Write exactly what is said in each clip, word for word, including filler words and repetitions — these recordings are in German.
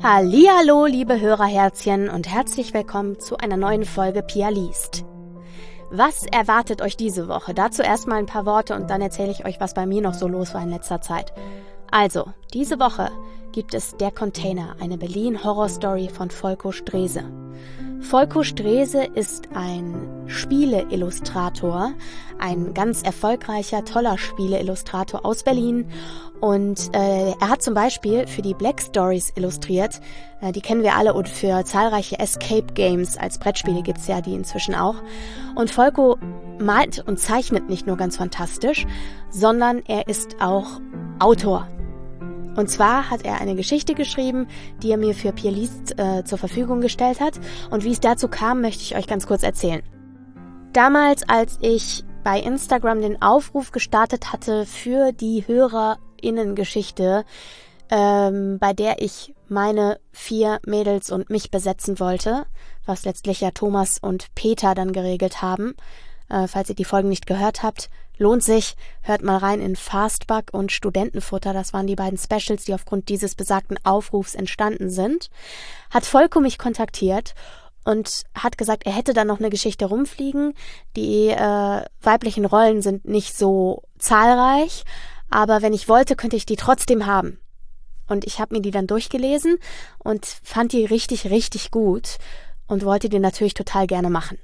Hallihallo, liebe Hörerherzchen und herzlich willkommen zu einer neuen Folge Pia liest. Was erwartet euch diese Woche? Dazu erstmal ein paar Worte und dann erzähle ich euch, was bei mir noch so los war in letzter Zeit. Also, diese Woche gibt es Der Container, eine Berlin-Horror-Story von Volko Strese. Volko Strese ist ein Spieleillustrator, ein ganz erfolgreicher, toller Spieleillustrator aus Berlin. Und äh, er hat zum Beispiel für die Black Stories illustriert, äh, die kennen wir alle, und für zahlreiche Escape Games als Brettspiele gibt's ja die inzwischen auch. Und Volko malt und zeichnet nicht nur ganz fantastisch, sondern er ist auch Autor. Und zwar hat er eine Geschichte geschrieben, die er mir für Pia liest äh, zur Verfügung gestellt hat. Und wie es dazu kam, möchte ich euch ganz kurz erzählen. Damals, als ich bei Instagram den Aufruf gestartet hatte für die HörerInnen-Geschichte, ähm, bei der ich meine vier Mädels und mich besetzen wollte, was letztlich ja Thomas und Peter dann geregelt haben. Äh, falls ihr die Folgen nicht gehört habt, lohnt sich, hört mal rein in Fastback und Studentenfutter, das waren die beiden Specials, die aufgrund dieses besagten Aufrufs entstanden sind, hat Volko mich kontaktiert und hat gesagt, er hätte da noch eine Geschichte rumfliegen. Die äh, weiblichen Rollen sind nicht so zahlreich, aber wenn ich wollte, könnte ich die trotzdem haben. Und ich habe mir die dann durchgelesen und fand die richtig, richtig gut und wollte die natürlich total gerne machen.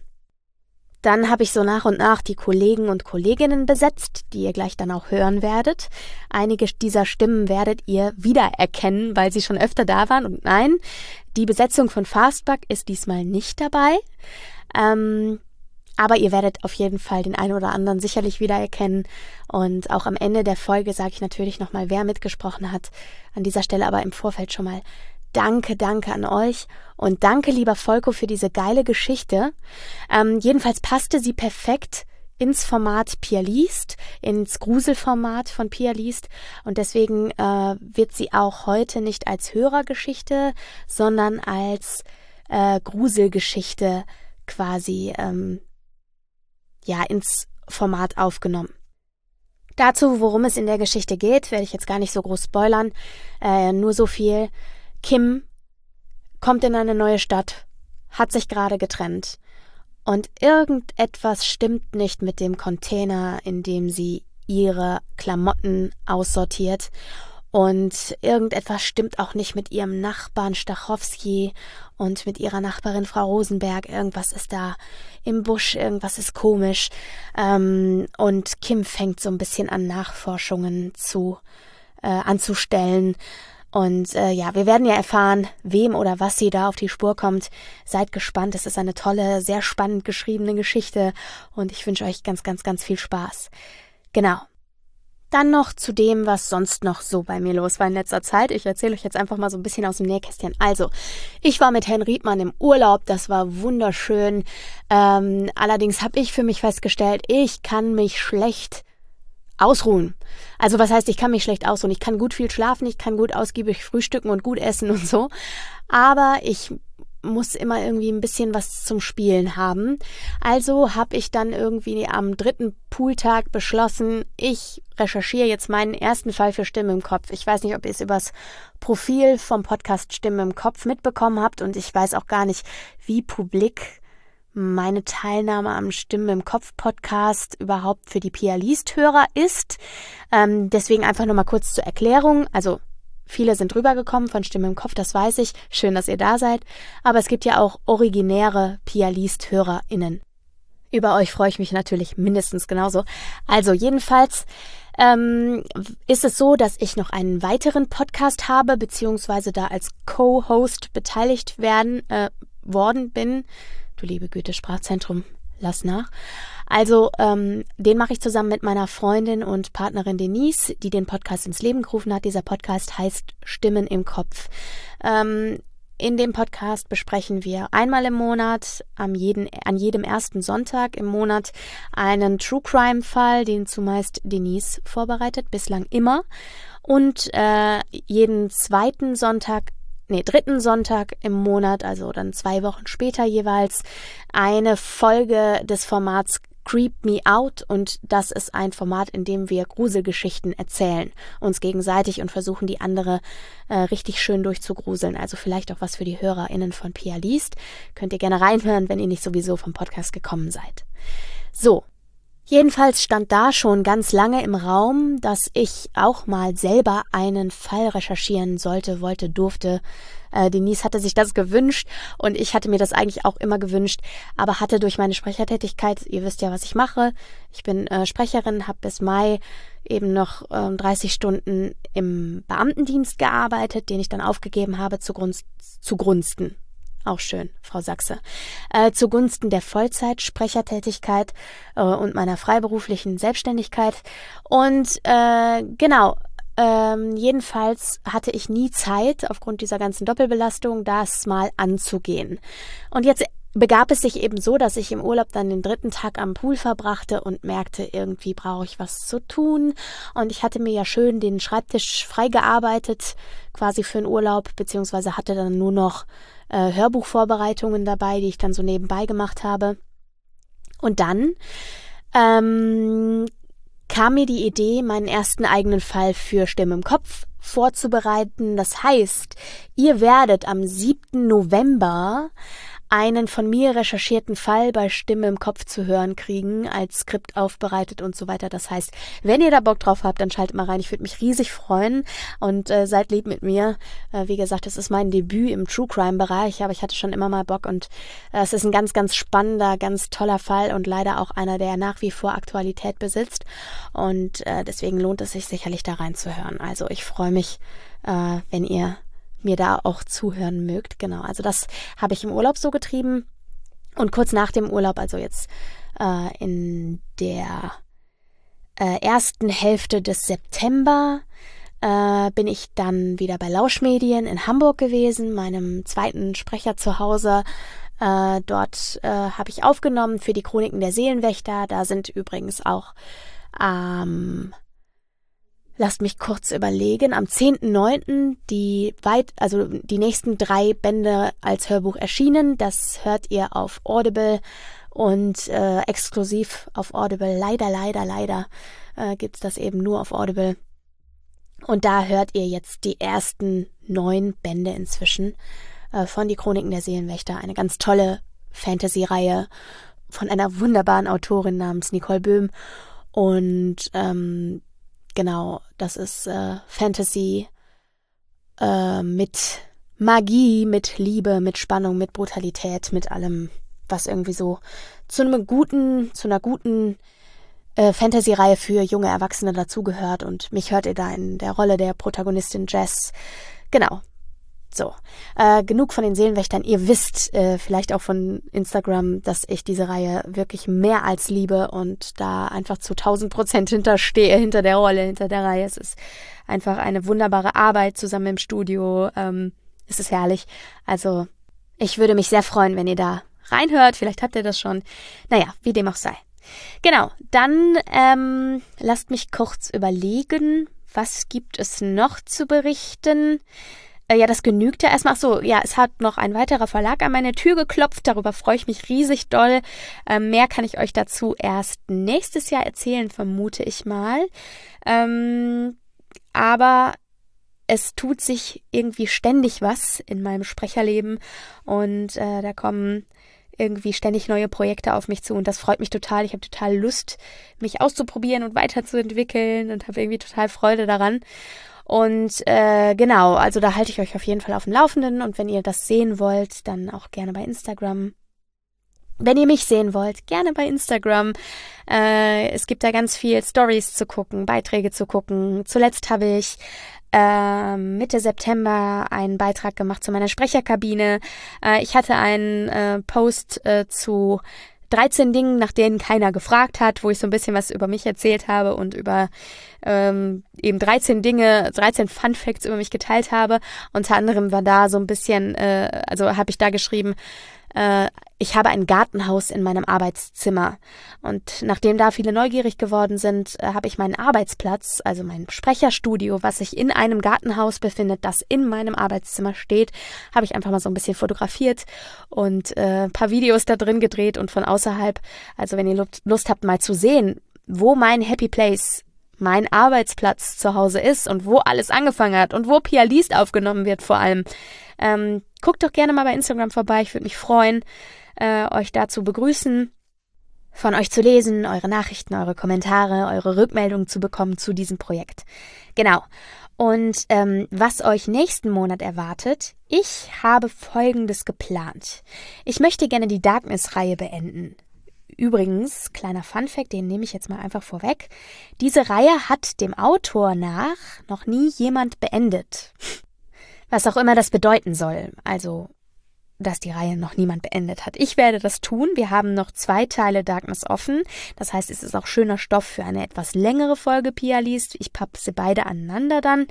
Dann habe ich so nach und nach die Kollegen und Kolleginnen besetzt, die ihr gleich dann auch hören werdet. Einige dieser Stimmen werdet ihr wiedererkennen, weil sie schon öfter da waren. Und nein, die Besetzung von Fastback ist diesmal nicht dabei. Ähm, aber ihr werdet auf jeden Fall den einen oder anderen sicherlich wiedererkennen. Und auch am Ende der Folge sage ich natürlich nochmal, wer mitgesprochen hat. An dieser Stelle aber im Vorfeld schon mal Danke, danke an euch und danke, lieber Volko, für diese geile Geschichte. Ähm, jedenfalls passte sie perfekt ins Format Pia liest, ins Gruselformat von Pia liest, und deswegen äh, wird sie auch heute nicht als Hörergeschichte, sondern als äh, Gruselgeschichte quasi ähm, ja ins Format aufgenommen. Dazu, worum es in der Geschichte geht, werde ich jetzt gar nicht so groß spoilern, äh, nur so viel. Kim kommt in eine neue Stadt, hat sich gerade getrennt und irgendetwas stimmt nicht mit dem Container, in dem sie ihre Klamotten aussortiert, und irgendetwas stimmt auch nicht mit ihrem Nachbarn Stachowski und mit ihrer Nachbarin Frau Rosenberg. Irgendwas ist da im Busch, irgendwas ist komisch, ähm, und Kim fängt so ein bisschen an, Nachforschungen zu äh, anzustellen. Und äh, ja, wir werden ja erfahren, wem oder was sie da auf die Spur kommt. Seid gespannt, es ist eine tolle, sehr spannend geschriebene Geschichte und ich wünsche euch ganz, ganz, ganz viel Spaß. Genau. Dann noch zu dem, was sonst noch so bei mir los war in letzter Zeit. Ich erzähle euch jetzt einfach mal so ein bisschen aus dem Nähkästchen. Also, ich war mit Herrn Riedmann im Urlaub, das war wunderschön. Ähm, allerdings habe ich für mich festgestellt, ich kann mich schlecht ausruhen. Also was heißt, ich kann mich schlecht ausruhen? Ich kann gut viel schlafen, ich kann gut ausgiebig frühstücken und gut essen und so. Aber ich muss immer irgendwie ein bisschen was zum Spielen haben. Also habe ich dann irgendwie am dritten Pooltag beschlossen, ich recherchiere jetzt meinen ersten Fall für Stimme im Kopf. Ich weiß nicht, ob ihr es übers Profil vom Podcast Stimme im Kopf mitbekommen habt, und ich weiß auch gar nicht, wie publik meine Teilnahme am Stimmen im Kopf Podcast überhaupt für die Pia liest Hörer ist. Ähm, deswegen einfach nochmal kurz zur Erklärung. Also viele sind rübergekommen von Stimme im Kopf, das weiß ich. Schön, dass ihr da seid. Aber es gibt ja auch originäre Pia liest HörerInnen. Über euch freue ich mich natürlich mindestens genauso. Also jedenfalls ähm, ist es so, dass ich noch einen weiteren Podcast habe, beziehungsweise da als Co-Host beteiligt werden äh, worden bin. Du liebe Güte, Sprachzentrum, lass nach. Also, ähm, den mache ich zusammen mit meiner Freundin und Partnerin Denise, die den Podcast ins Leben gerufen hat. Dieser Podcast heißt Stimmen im Kopf. Ähm, in dem Podcast besprechen wir einmal im Monat, am jeden, an jedem ersten Sonntag im Monat, einen True-Crime-Fall, den zumeist Denise vorbereitet, bislang immer. Und äh, jeden zweiten Sonntag nee, dritten Sonntag im Monat, also dann zwei Wochen später jeweils, eine Folge des Formats Creep Me Out und das ist ein Format, in dem wir Gruselgeschichten erzählen, uns gegenseitig und versuchen, die andere äh, richtig schön durchzugruseln. Also vielleicht auch was für die HörerInnen von Pia liest. Könnt ihr gerne reinhören, wenn ihr nicht sowieso vom Podcast gekommen seid. So. Jedenfalls stand da schon ganz lange im Raum, dass ich auch mal selber einen Fall recherchieren sollte, wollte, durfte. Äh, Denise hatte sich das gewünscht und ich hatte mir das eigentlich auch immer gewünscht, aber hatte durch meine Sprechertätigkeit, ihr wisst ja, was ich mache, ich bin äh, Sprecherin, habe bis Mai eben noch äh, dreißig Stunden im Beamtendienst gearbeitet, den ich dann aufgegeben habe zugunsten, zugunsten. Auch schön, Frau Sachse. Äh, zugunsten der Vollzeitsprechertätigkeit äh, und meiner freiberuflichen Selbstständigkeit. Und äh, genau, ähm, jedenfalls hatte ich nie Zeit, aufgrund dieser ganzen Doppelbelastung, das mal anzugehen. Und jetzt begab es sich eben so, dass ich im Urlaub dann den dritten Tag am Pool verbrachte und merkte, irgendwie brauche ich was zu tun. Und ich hatte mir ja schön den Schreibtisch freigearbeitet, quasi für den Urlaub, beziehungsweise hatte dann nur noch äh, Hörbuchvorbereitungen dabei, die ich dann so nebenbei gemacht habe. Und dann ähm, kam mir die Idee, meinen ersten eigenen Fall für Stimme im Kopf vorzubereiten. Das heißt, ihr werdet am siebten November einen von mir recherchierten Fall bei Stimme im Kopf zu hören kriegen, als Skript aufbereitet und so weiter. Das heißt, wenn ihr da Bock drauf habt, dann schaltet mal rein. Ich würde mich riesig freuen und äh, seid lieb mit mir. Äh, wie gesagt, das ist mein Debüt im True-Crime-Bereich, aber ich hatte schon immer mal Bock und äh, es ist ein ganz, ganz spannender, ganz toller Fall und leider auch einer, der nach wie vor Aktualität besitzt und äh, deswegen lohnt es sich sicherlich da reinzuhören. Also ich freue mich, äh, wenn ihr mir da auch zuhören mögt. Genau, also das habe ich im Urlaub so getrieben und kurz nach dem Urlaub, also jetzt äh, in der äh, ersten Hälfte des September, äh, bin ich dann wieder bei Lauschmedien in Hamburg gewesen, meinem zweiten Sprecher zu Hause. Äh, dort äh, habe ich aufgenommen für die Chroniken der Seelenwächter. Da sind übrigens auch ähm, Lasst mich kurz überlegen. Am zehnten neunten die weit, also die nächsten drei Bände als Hörbuch erschienen. Das hört ihr auf Audible und äh, exklusiv auf Audible. Leider, leider, leider äh, gibt's das eben nur auf Audible. Und da hört ihr jetzt die ersten neun Bände inzwischen äh, von Die Chroniken der Seelenwächter. Eine ganz tolle Fantasy-Reihe von einer wunderbaren Autorin namens Nicole Böhm. Und ähm, genau, das ist äh, Fantasy äh, mit Magie, mit Liebe, mit Spannung, mit Brutalität, mit allem, was irgendwie so zu einem guten, zu einer guten äh, Fantasy-Reihe für junge Erwachsene dazugehört. Und mich hört ihr da in der Rolle der Protagonistin Jess. Genau. So, äh, genug von den Seelenwächtern. Ihr wisst äh, vielleicht auch von Instagram, dass ich diese Reihe wirklich mehr als liebe und da einfach zu tausend Prozent hinterstehe, hinter der Rolle, hinter der Reihe. Es ist einfach eine wunderbare Arbeit zusammen im Studio. Ähm, es ist herrlich. Also ich würde mich sehr freuen, wenn ihr da reinhört. Vielleicht habt ihr das schon. Naja, wie dem auch sei. Genau, dann ähm, lasst mich kurz überlegen, was gibt es noch zu berichten? Ja, das genügt ja erstmal. Ach so, ja, es hat noch ein weiterer Verlag an meine Tür geklopft. Darüber freue ich mich riesig doll. Ähm, mehr kann ich euch dazu erst nächstes Jahr erzählen, vermute ich mal. Ähm, aber es tut sich irgendwie ständig was in meinem Sprecherleben und äh, da kommen irgendwie ständig neue Projekte auf mich zu und das freut mich total. Ich habe total Lust, mich auszuprobieren und weiterzuentwickeln und habe irgendwie total Freude daran. Und äh, genau, also da halte ich euch auf jeden Fall auf dem Laufenden und wenn ihr das sehen wollt, dann auch gerne bei Instagram. Wenn ihr mich sehen wollt, gerne bei Instagram. Äh, es gibt da ganz viel Stories zu gucken, Beiträge zu gucken. Zuletzt habe ich äh, Mitte September einen Beitrag gemacht zu meiner Sprecherkabine. Äh, ich hatte einen äh, Post äh, zu dreizehn Dingen, nach denen keiner gefragt hat, wo ich so ein bisschen was über mich erzählt habe und über ähm, eben dreizehn Dinge, dreizehn Fun Facts über mich geteilt habe. Unter anderem war da so ein bisschen, äh, also habe ich da geschrieben, Äh, ich habe ein Gartenhaus in meinem Arbeitszimmer und nachdem da viele neugierig geworden sind, äh, habe ich meinen Arbeitsplatz, also mein Sprecherstudio, was sich in einem Gartenhaus befindet, das in meinem Arbeitszimmer steht, habe ich einfach mal so ein bisschen fotografiert und äh, ein paar Videos da drin gedreht und von außerhalb, also wenn ihr Lust habt mal zu sehen, wo mein Happy Place, mein Arbeitsplatz zu Hause ist und wo alles angefangen hat und wo Pia liest aufgenommen wird vor allem. Ähm, guckt doch gerne mal bei Instagram vorbei, ich würde mich freuen, äh, euch da zu begrüßen, von euch zu lesen, eure Nachrichten, eure Kommentare, eure Rückmeldungen zu bekommen zu diesem Projekt. Genau. Und ähm, was euch nächsten Monat erwartet, ich habe Folgendes geplant. Ich möchte gerne die Darkness-Reihe beenden. Übrigens, kleiner Funfact, den nehme ich jetzt mal einfach vorweg. Diese Reihe hat dem Autor nach noch nie jemand beendet. Was auch immer das bedeuten soll. Also, dass die Reihe noch niemand beendet hat. Ich werde das tun. Wir haben noch zwei Teile Darkness offen. Das heißt, es ist auch schöner Stoff für eine etwas längere Folge Pia liest. Ich pappe sie beide aneinander dann.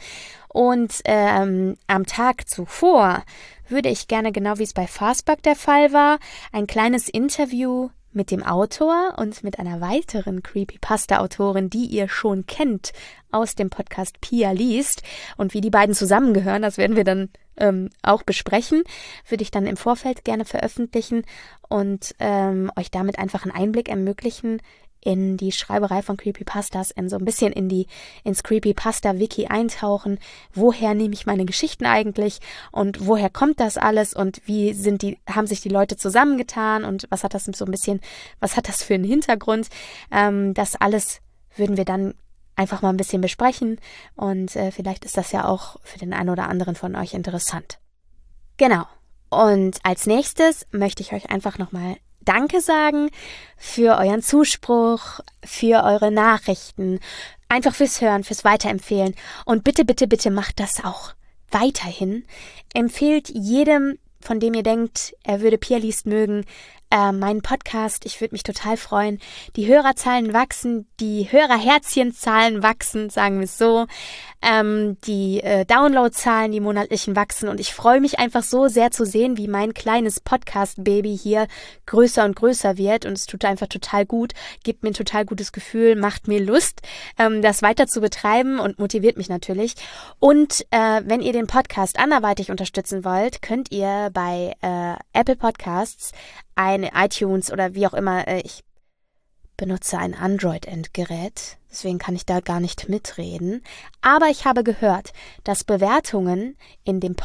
Und ähm, am Tag zuvor würde ich gerne, genau wie es bei Fastback der Fall war, ein kleines Interview mit dem Autor und mit einer weiteren Creepypasta-Autorin, die ihr schon kennt aus dem Podcast Pia liest. Und wie die beiden zusammengehören, das werden wir dann ähm, auch besprechen, würde ich dann im Vorfeld gerne veröffentlichen und ähm, euch damit einfach einen Einblick ermöglichen in die Schreiberei von Creepypastas, in so ein bisschen in die ins Creepypasta-Wiki eintauchen. Woher nehme ich meine Geschichten eigentlich und woher kommt das alles und wie sind die, haben sich die Leute zusammengetan und was hat das so ein bisschen, was hat das für einen Hintergrund? Ähm, das alles würden wir dann einfach mal ein bisschen besprechen und äh, vielleicht ist das ja auch für den einen oder anderen von euch interessant. Genau. Und als nächstes möchte ich euch einfach nochmal Danke sagen für euren Zuspruch, für eure Nachrichten, einfach fürs Hören, fürs Weiterempfehlen. Und bitte, bitte, bitte macht das auch weiterhin. Empfehlt jedem, von dem ihr denkt, er würde Pia liest mögen, äh, meinen Podcast. Ich würde mich total freuen. Die Hörerzahlen wachsen, die Hörerherzchenzahlen wachsen, sagen wir es so. Ähm, die äh, Downloadzahlen, die monatlichen wachsen. Und ich freue mich einfach so sehr zu sehen, wie mein kleines Podcast-Baby hier größer und größer wird. Und es tut einfach total gut, gibt mir ein total gutes Gefühl, macht mir Lust, ähm, das weiter zu betreiben und motiviert mich natürlich. Und äh, wenn ihr den Podcast anderweitig unterstützen wollt, könnt ihr bei äh, Apple Podcasts eine iTunes oder wie auch immer, äh, ich benutze ein Android-Endgerät, deswegen kann ich da gar nicht mitreden. Aber ich habe gehört, dass Bewertungen in dem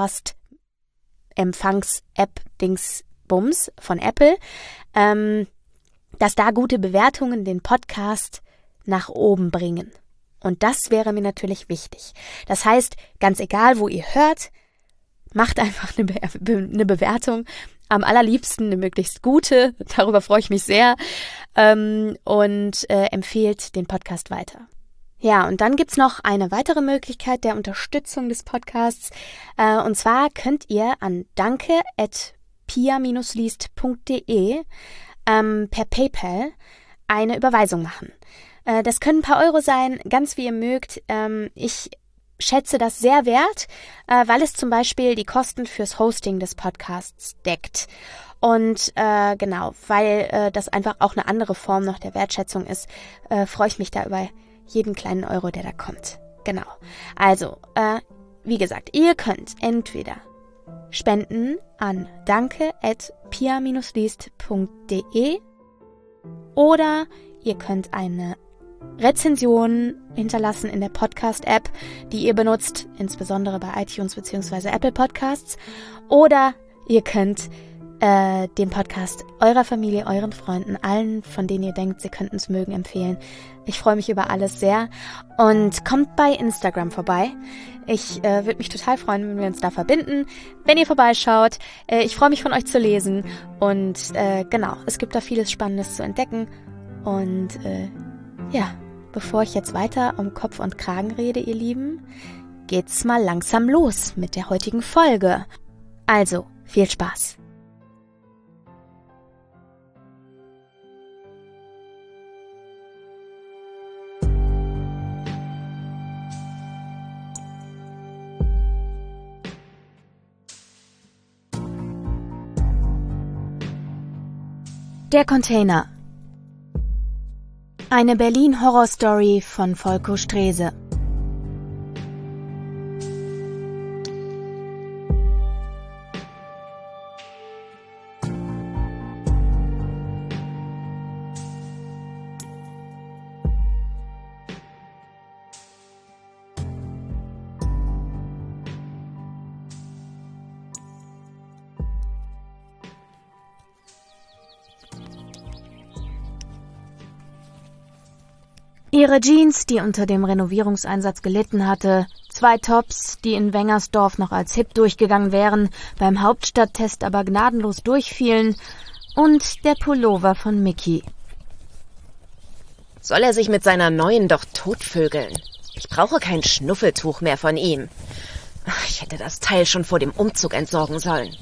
Podcast-Empfangs-App-Dingsbums von Apple, ähm, dass da gute Bewertungen den Podcast nach oben bringen. Und das wäre mir natürlich wichtig. Das heißt, ganz egal, wo ihr hört, macht einfach eine, Be- eine Bewertung. Am allerliebsten eine möglichst gute. Darüber freue ich mich sehr. Ähm, und äh, empfehlt den Podcast weiter. Ja, und dann gibt's noch eine weitere Möglichkeit der Unterstützung des Podcasts. Äh, und zwar könnt ihr an danke at pia dash liest punkt de ähm, per PayPal eine Überweisung machen. Äh, das können ein paar Euro sein, ganz wie ihr mögt. Ähm, ich schätze das sehr wert, äh, weil es zum Beispiel die Kosten fürs Hosting des Podcasts deckt. Und äh, genau, weil äh, das einfach auch eine andere Form noch der Wertschätzung ist, äh, freue ich mich da über jeden kleinen Euro, der da kommt. Genau. Also, äh, wie gesagt, ihr könnt entweder spenden an danke at pia dash liest punkt de oder ihr könnt eine Rezensionen hinterlassen in der Podcast-App, die ihr benutzt, insbesondere bei iTunes bzw. Apple Podcasts. Oder ihr könnt äh, den Podcast eurer Familie, euren Freunden, allen, von denen ihr denkt, sie könnten es mögen, empfehlen. Ich freue mich über alles sehr. Und kommt bei Instagram vorbei. Ich äh, würde mich total freuen, wenn wir uns da verbinden, wenn ihr vorbeischaut. Äh, ich freue mich, von euch zu lesen. Und äh, genau, es gibt da vieles Spannendes zu entdecken. Und äh, ja, bevor ich jetzt weiter um Kopf und Kragen rede, ihr Lieben, geht's mal langsam los mit der heutigen Folge. Also, viel Spaß! Der Container. Eine Berlin-Horror-Story von Volko Strese. Ihre Jeans, die unter dem Renovierungseinsatz gelitten hatte, zwei Tops, die in Wengersdorf noch als hip durchgegangen wären, beim Hauptstadttest aber gnadenlos durchfielen, und der Pullover von Mickey. Soll er sich mit seiner neuen doch totvögeln? Ich brauche kein Schnuffeltuch mehr von ihm. Ich hätte das Teil schon vor dem Umzug entsorgen sollen.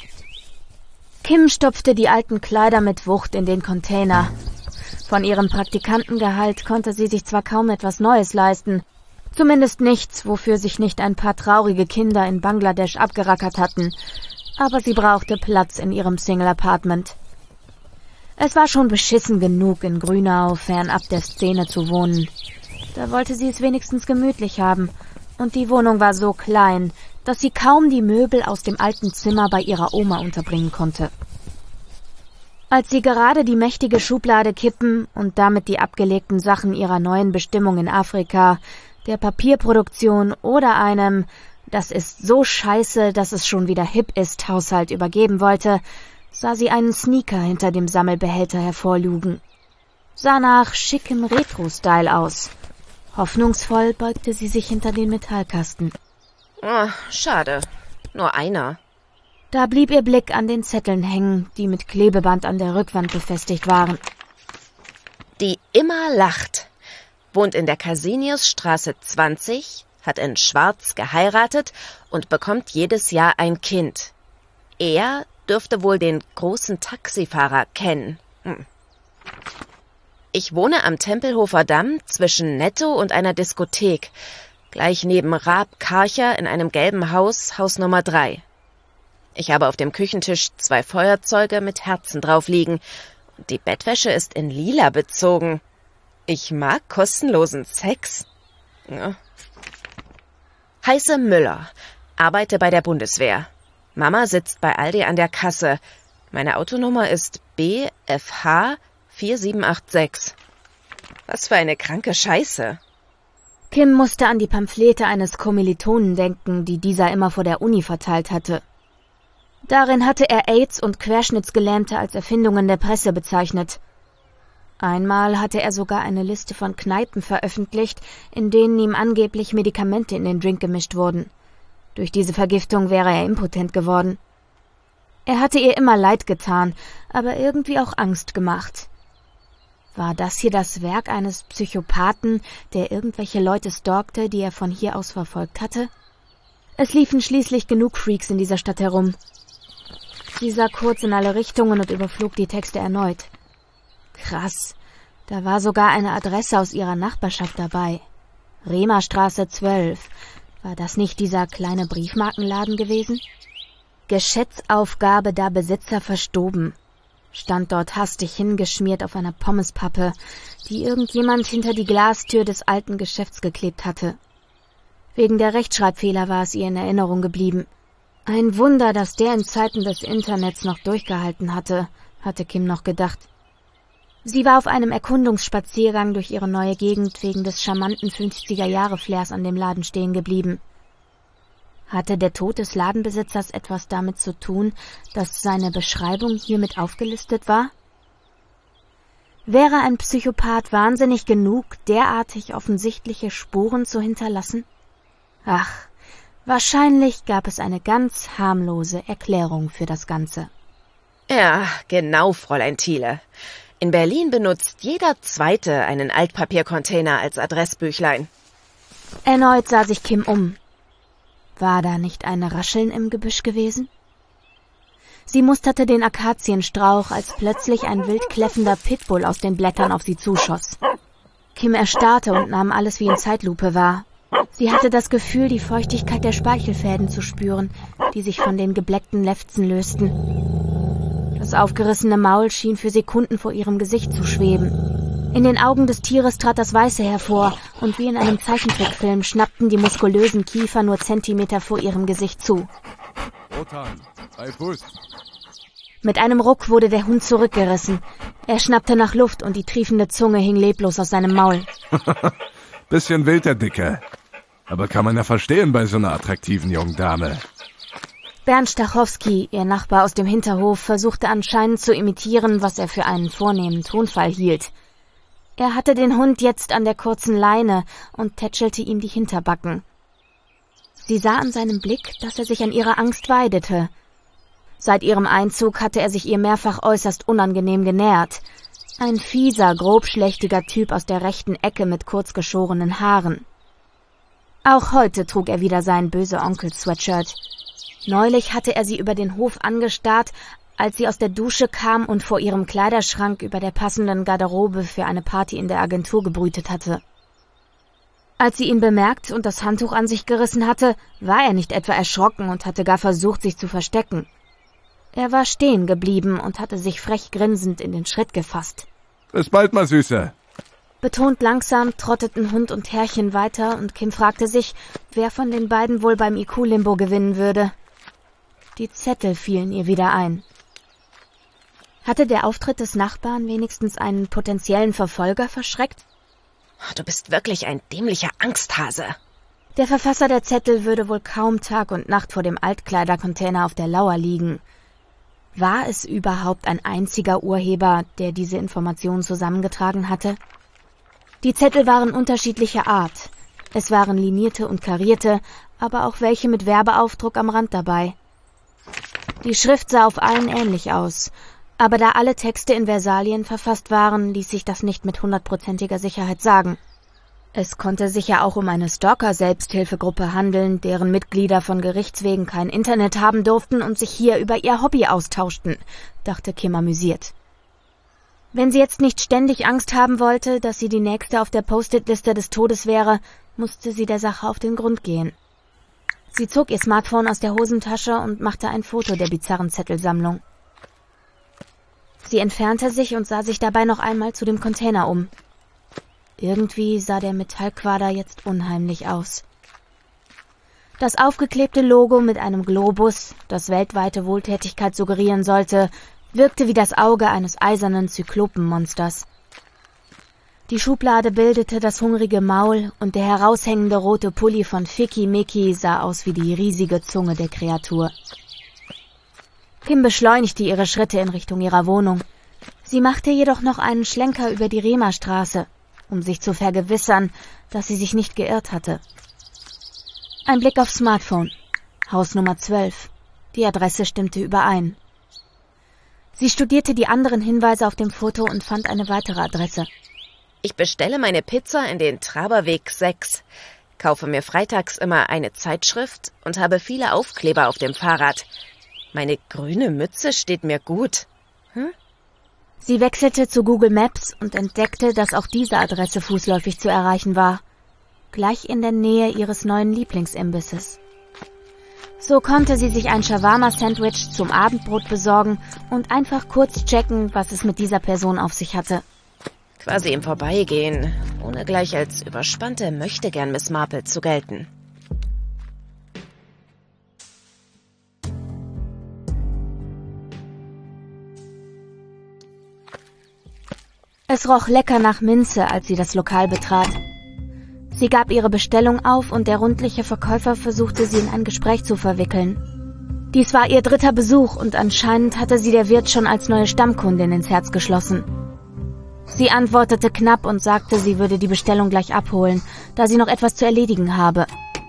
Kim stopfte die alten Kleider mit Wucht in den Container. Von ihrem Praktikantengehalt konnte sie sich zwar kaum etwas Neues leisten, zumindest nichts, wofür sich nicht ein paar traurige Kinder in Bangladesch abgerackert hatten, aber sie brauchte Platz in ihrem Single-Apartment. Es war schon beschissen genug, in Grünau fernab der Szene zu wohnen. Da wollte sie es wenigstens gemütlich haben, und die Wohnung war so klein, dass sie kaum die Möbel aus dem alten Zimmer bei ihrer Oma unterbringen konnte. Als sie gerade die mächtige Schublade kippen und damit die abgelegten Sachen ihrer neuen Bestimmung in Afrika, der Papierproduktion oder einem "Das ist so scheiße, dass es schon wieder hip ist" Haushalt übergeben wollte, sah sie einen Sneaker hinter dem Sammelbehälter hervorlugen. Sah nach schickem Retro-Style aus. Hoffnungsvoll beugte sie sich hinter den Metallkasten. Oh, schade. Nur einer. Da blieb ihr Blick an den Zetteln hängen, die mit Klebeband an der Rückwand befestigt waren. Die immer lacht. Wohnt in der Kasiniusstraße zwanzig, hat in Schwarz geheiratet und bekommt jedes Jahr ein Kind. Er dürfte wohl den großen Taxifahrer kennen. Hm. Ich wohne am Tempelhofer Damm zwischen Netto und einer Diskothek, gleich neben Raab Karcher in einem gelben Haus, Haus Nummer drei. Ich habe auf dem Küchentisch zwei Feuerzeuge mit Herzen drauf liegen und die Bettwäsche ist in lila bezogen. Ich mag kostenlosen Sex. Ja. Heiße Müller, arbeite bei der Bundeswehr. Mama sitzt bei Aldi an der Kasse. Meine Autonummer ist B F H vier sieben acht sechs. Was für eine kranke Scheiße. Kim musste an die Pamphlete eines Kommilitonen denken, die dieser immer vor der Uni verteilt hatte. Darin hatte er AIDS und Querschnittsgelähmte als Erfindungen der Presse bezeichnet. Einmal hatte er sogar eine Liste von Kneipen veröffentlicht, in denen ihm angeblich Medikamente in den Drink gemischt wurden. Durch diese Vergiftung wäre er impotent geworden. Er hatte ihr immer leid getan, aber irgendwie auch Angst gemacht. War das hier das Werk eines Psychopathen, der irgendwelche Leute stalkte, die er von hier aus verfolgt hatte? Es liefen schließlich genug Freaks in dieser Stadt herum. Sie sah kurz in alle Richtungen und überflog die Texte erneut. Krass, da war sogar eine Adresse aus ihrer Nachbarschaft dabei. Rehmerstraße zwölf. War das nicht dieser kleine Briefmarkenladen gewesen? Geschätzaufgabe, da Besitzer verstorben. Stand dort hastig hingeschmiert auf einer Pommespappe, die irgendjemand hinter die Glastür des alten Geschäfts geklebt hatte. Wegen der Rechtschreibfehler war es ihr in Erinnerung geblieben. Ein Wunder, dass der in Zeiten des Internets noch durchgehalten hatte, hatte Kim noch gedacht. Sie war auf einem Erkundungsspaziergang durch ihre neue Gegend wegen des charmanten fünfziger-Jahre-Flairs an dem Laden stehen geblieben. Hatte der Tod des Ladenbesitzers etwas damit zu tun, dass seine Beschreibung hiermit aufgelistet war? Wäre ein Psychopath wahnsinnig genug, derartig offensichtliche Spuren zu hinterlassen? Ach, wahrscheinlich gab es eine ganz harmlose Erklärung für das Ganze. Ja, genau, Fräulein Thiele. In Berlin benutzt jeder Zweite einen Altpapiercontainer als Adressbüchlein. Erneut sah sich Kim um. War da nicht ein Rascheln im Gebüsch gewesen? Sie musterte den Akazienstrauch, als plötzlich ein wild kläffender Pitbull aus den Blättern auf sie zuschoss. Kim erstarrte und nahm alles wie in Zeitlupe wahr. Sie hatte das Gefühl, die Feuchtigkeit der Speichelfäden zu spüren, die sich von den gebleckten Lefzen lösten. Das Das aufgerissene Maul schien für Sekunden vor ihrem Gesicht zu schweben. In den Augen des Tieres trat das Weiße hervor, und wie in einem Zeichentrickfilm schnappten die muskulösen Kiefer nur Zentimeter vor ihrem Gesicht zu. Wotan, bei Fuß. Mit einem Ruck wurde der Hund zurückgerissen. Er schnappte nach Luft und die triefende Zunge hing leblos aus seinem Maul. Bisschen wild, der Dicke. Aber kann man ja verstehen bei so einer attraktiven jungen Dame. Bernd Stachowski, ihr Nachbar aus dem Hinterhof, versuchte anscheinend zu imitieren, was er für einen vornehmen Tonfall hielt. Er hatte den Hund jetzt an der kurzen Leine und tätschelte ihm die Hinterbacken. Sie sah an seinem Blick, dass er sich an ihrer Angst weidete. Seit ihrem Einzug hatte er sich ihr mehrfach äußerst unangenehm genähert. Ein fieser, grobschlächtiger Typ aus der rechten Ecke mit kurzgeschorenen Haaren. Auch heute trug er wieder sein böse Onkel-Sweatshirt. Neulich hatte er sie über den Hof angestarrt, als sie aus der Dusche kam und vor ihrem Kleiderschrank über der passenden Garderobe für eine Party in der Agentur gebrütet hatte. Als sie ihn bemerkt und das Handtuch an sich gerissen hatte, war er nicht etwa erschrocken und hatte gar versucht, sich zu verstecken. Er war stehen geblieben und hatte sich frech grinsend in den Schritt gefasst. Bis bald mal, Süße. Betont langsam trotteten Hund und Herrchen weiter und Kim fragte sich, wer von den beiden wohl beim I Q-Limbo gewinnen würde. Die Zettel fielen ihr wieder ein. Hatte der Auftritt des Nachbarn wenigstens einen potenziellen Verfolger verschreckt? Du bist wirklich ein dämlicher Angsthase. Der Verfasser der Zettel würde wohl kaum Tag und Nacht vor dem Altkleidercontainer auf der Lauer liegen. War es überhaupt ein einziger Urheber, der diese Informationen zusammengetragen hatte? Die Zettel waren unterschiedlicher Art. Es waren linierte und karierte, aber auch welche mit Werbeaufdruck am Rand dabei. Die Schrift sah auf allen ähnlich aus, aber da alle Texte in Versalien verfasst waren, ließ sich das nicht mit hundertprozentiger Sicherheit sagen. Es konnte sich ja auch um eine Stalker-Selbsthilfegruppe handeln, deren Mitglieder von Gerichtswegen kein Internet haben durften und sich hier über ihr Hobby austauschten, dachte Kim amüsiert. Wenn sie jetzt nicht ständig Angst haben wollte, dass sie die nächste auf der Post-it-Liste des Todes wäre, musste sie der Sache auf den Grund gehen. Sie zog ihr Smartphone aus der Hosentasche und machte ein Foto der bizarren Zettelsammlung. Sie entfernte sich und sah sich dabei noch einmal zu dem Container um. Irgendwie sah der Metallquader jetzt unheimlich aus. Das aufgeklebte Logo mit einem Globus, das weltweite Wohltätigkeit suggerieren sollte, wirkte wie das Auge eines eisernen Zyklopenmonsters. Die Schublade bildete das hungrige Maul und der heraushängende rote Pulli von Ficky Mickey sah aus wie die riesige Zunge der Kreatur. Kim beschleunigte ihre Schritte in Richtung ihrer Wohnung. Sie machte jedoch noch einen Schlenker über die Rehmerstraße, um sich zu vergewissern, dass sie sich nicht geirrt hatte. Ein Blick aufs Smartphone. Haus Nummer zwölf. Die Adresse stimmte überein. Sie studierte die anderen Hinweise auf dem Foto und fand eine weitere Adresse. Ich bestelle meine Pizza in den Traberweg sechs, kaufe mir freitags immer eine Zeitschrift und habe viele Aufkleber auf dem Fahrrad. Meine grüne Mütze steht mir gut. Hm? Sie wechselte zu Google Maps und entdeckte, dass auch diese Adresse fußläufig zu erreichen war. Gleich in der Nähe ihres neuen Lieblingsimbisses. So konnte sie sich ein Shawarma-Sandwich zum Abendbrot besorgen und einfach kurz checken, was es mit dieser Person auf sich hatte. Quasi im Vorbeigehen, ohne gleich als überspannte Möchtegern Miss Marple zu gelten. Es roch lecker nach Minze, als sie das Lokal betrat. Sie gab ihre Bestellung auf und der rundliche Verkäufer versuchte, sie in ein Gespräch zu verwickeln. Dies war ihr dritter Besuch und anscheinend hatte sie der Wirt schon als neue Stammkundin ins Herz geschlossen. Sie antwortete knapp und sagte, sie würde die Bestellung gleich abholen, da sie noch etwas zu erledigen habe.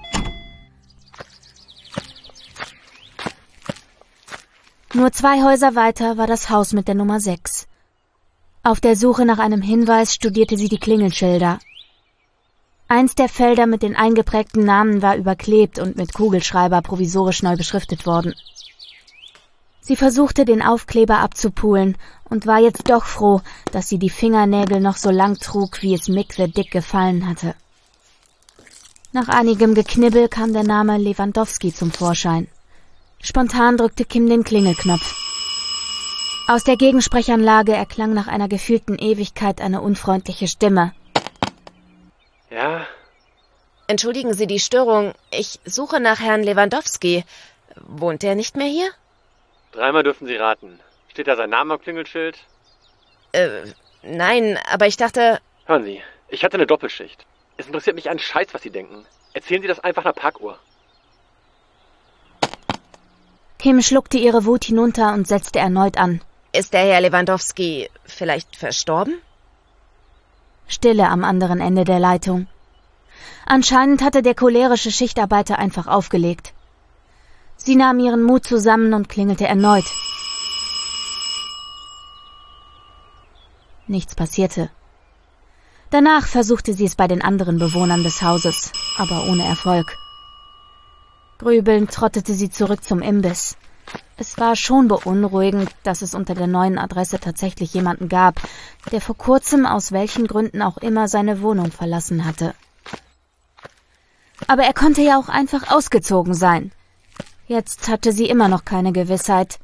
Nur zwei Häuser weiter war das Haus mit der Nummer sechs. Auf der Suche nach einem Hinweis studierte sie die Klingelschilder. Eins der Felder mit den eingeprägten Namen war überklebt und mit Kugelschreiber provisorisch neu beschriftet worden. Sie versuchte, den Aufkleber abzupulen und war jetzt doch froh, dass sie die Fingernägel noch so lang trug, wie es Mick the Dick gefallen hatte. Nach einigem Geknibbel kam der Name Lewandowski zum Vorschein. Spontan drückte Kim den Klingelknopf. Aus der Gegensprechanlage erklang nach einer gefühlten Ewigkeit eine unfreundliche Stimme. Ja? Entschuldigen Sie die Störung. Ich suche nach Herrn Lewandowski. Wohnt er nicht mehr hier? Dreimal dürfen Sie raten. Steht da sein Name am Klingelschild? Äh, nein, aber ich dachte... Hören Sie, ich hatte eine Doppelschicht. Es interessiert mich einen Scheiß, was Sie denken. Erzählen Sie das einfach nach Parkuhr. Kim schluckte ihre Wut hinunter und setzte erneut an. Ist der Herr Lewandowski vielleicht verstorben? Stille am anderen Ende der Leitung. Anscheinend hatte der cholerische Schichtarbeiter einfach aufgelegt. Sie nahm ihren Mut zusammen und klingelte erneut. Nichts passierte. Danach versuchte sie es bei den anderen Bewohnern des Hauses, aber ohne Erfolg. Grübelnd trottete sie zurück zum Imbiss. Es war schon beunruhigend, dass es unter der neuen Adresse tatsächlich jemanden gab, der vor kurzem aus welchen Gründen auch immer seine Wohnung verlassen hatte. Aber er konnte ja auch einfach ausgezogen sein. Jetzt hatte sie immer noch keine Gewissheit.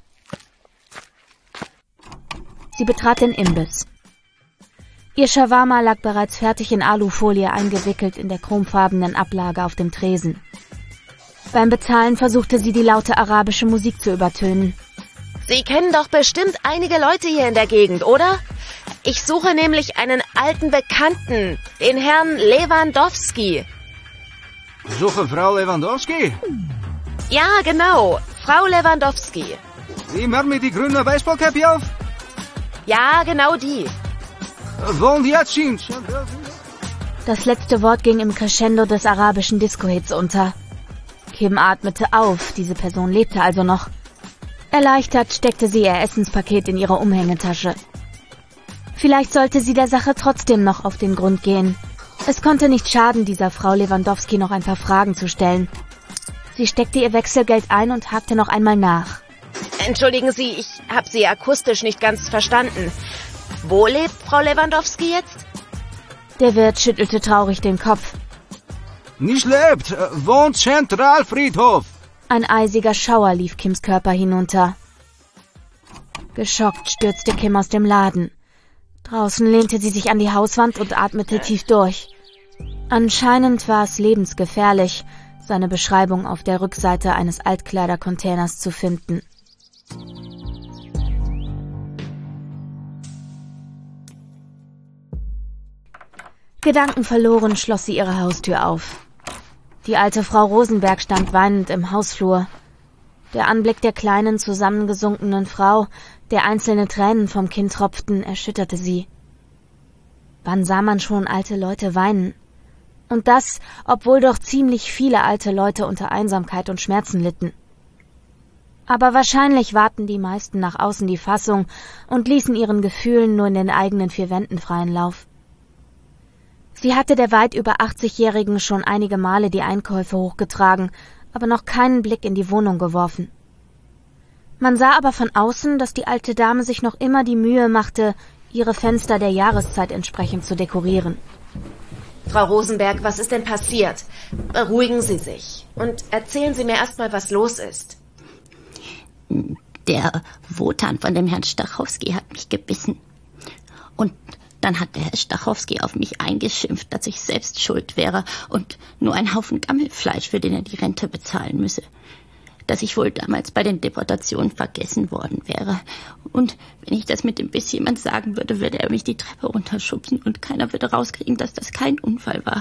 Sie betrat den Imbiss. Ihr Shawarma lag bereits fertig in Alufolie eingewickelt in der chromfarbenen Ablage auf dem Tresen. Beim Bezahlen versuchte sie, die laute arabische Musik zu übertönen. Sie kennen doch bestimmt einige Leute hier in der Gegend, oder? Ich suche nämlich einen alten Bekannten, den Herrn Lewandowski. Suche Frau Lewandowski? Ja, genau. Frau Lewandowski. Die Mann mit die grüne Baseballcappe auf? Ja, genau die. Wohnt jetzt schon? Das letzte Wort ging im Crescendo des arabischen Disco-Hits unter. Kim atmete auf, diese Person lebte also noch. Erleichtert steckte sie ihr Essenspaket in ihre Umhängetasche. Vielleicht sollte sie der Sache trotzdem noch auf den Grund gehen. Es konnte nicht schaden, dieser Frau Lewandowski noch ein paar Fragen zu stellen. Sie steckte ihr Wechselgeld ein und hakte noch einmal nach. Entschuldigen Sie, ich habe Sie akustisch nicht ganz verstanden. Wo lebt Frau Lewandowski jetzt? Der Wirt schüttelte traurig den Kopf. Nicht lebt, wohnt Zentralfriedhof. Ein eisiger Schauer lief Kims Körper hinunter. Geschockt stürzte Kim aus dem Laden. Draußen lehnte sie sich an die Hauswand und atmete tief durch. Anscheinend war es lebensgefährlich, seine Beschreibung auf der Rückseite eines Altkleidercontainers zu finden. Gedankenverloren schloss sie ihre Haustür auf. Die alte Frau Rosenberg stand weinend im Hausflur. Der Anblick der kleinen, zusammengesunkenen Frau, der einzelne Tränen vom Kinn tropften, erschütterte sie. Wann sah man schon alte Leute weinen? Und das, obwohl doch ziemlich viele alte Leute unter Einsamkeit und Schmerzen litten. Aber wahrscheinlich wahrten die meisten nach außen die Fassung und ließen ihren Gefühlen nur in den eigenen vier Wänden freien Lauf. Sie hatte der weit über achtzigjährigen schon einige Male die Einkäufe hochgetragen, aber noch keinen Blick in die Wohnung geworfen. Man sah aber von außen, dass die alte Dame sich noch immer die Mühe machte, ihre Fenster der Jahreszeit entsprechend zu dekorieren. Frau Rosenberg, was ist denn passiert? Beruhigen Sie sich und erzählen Sie mir erstmal, was los ist. Der Wotan von dem Herrn Stachowski hat mich gebissen. Und dann hat der Herr Stachowski auf mich eingeschimpft, dass ich selbst schuld wäre und nur ein Haufen Gammelfleisch, für den er die Rente bezahlen müsse. Dass ich wohl damals bei den Deportationen vergessen worden wäre. Und wenn ich das mit dem Biss jemand sagen würde, würde er mich die Treppe runterschubsen und keiner würde rauskriegen, dass das kein Unfall war.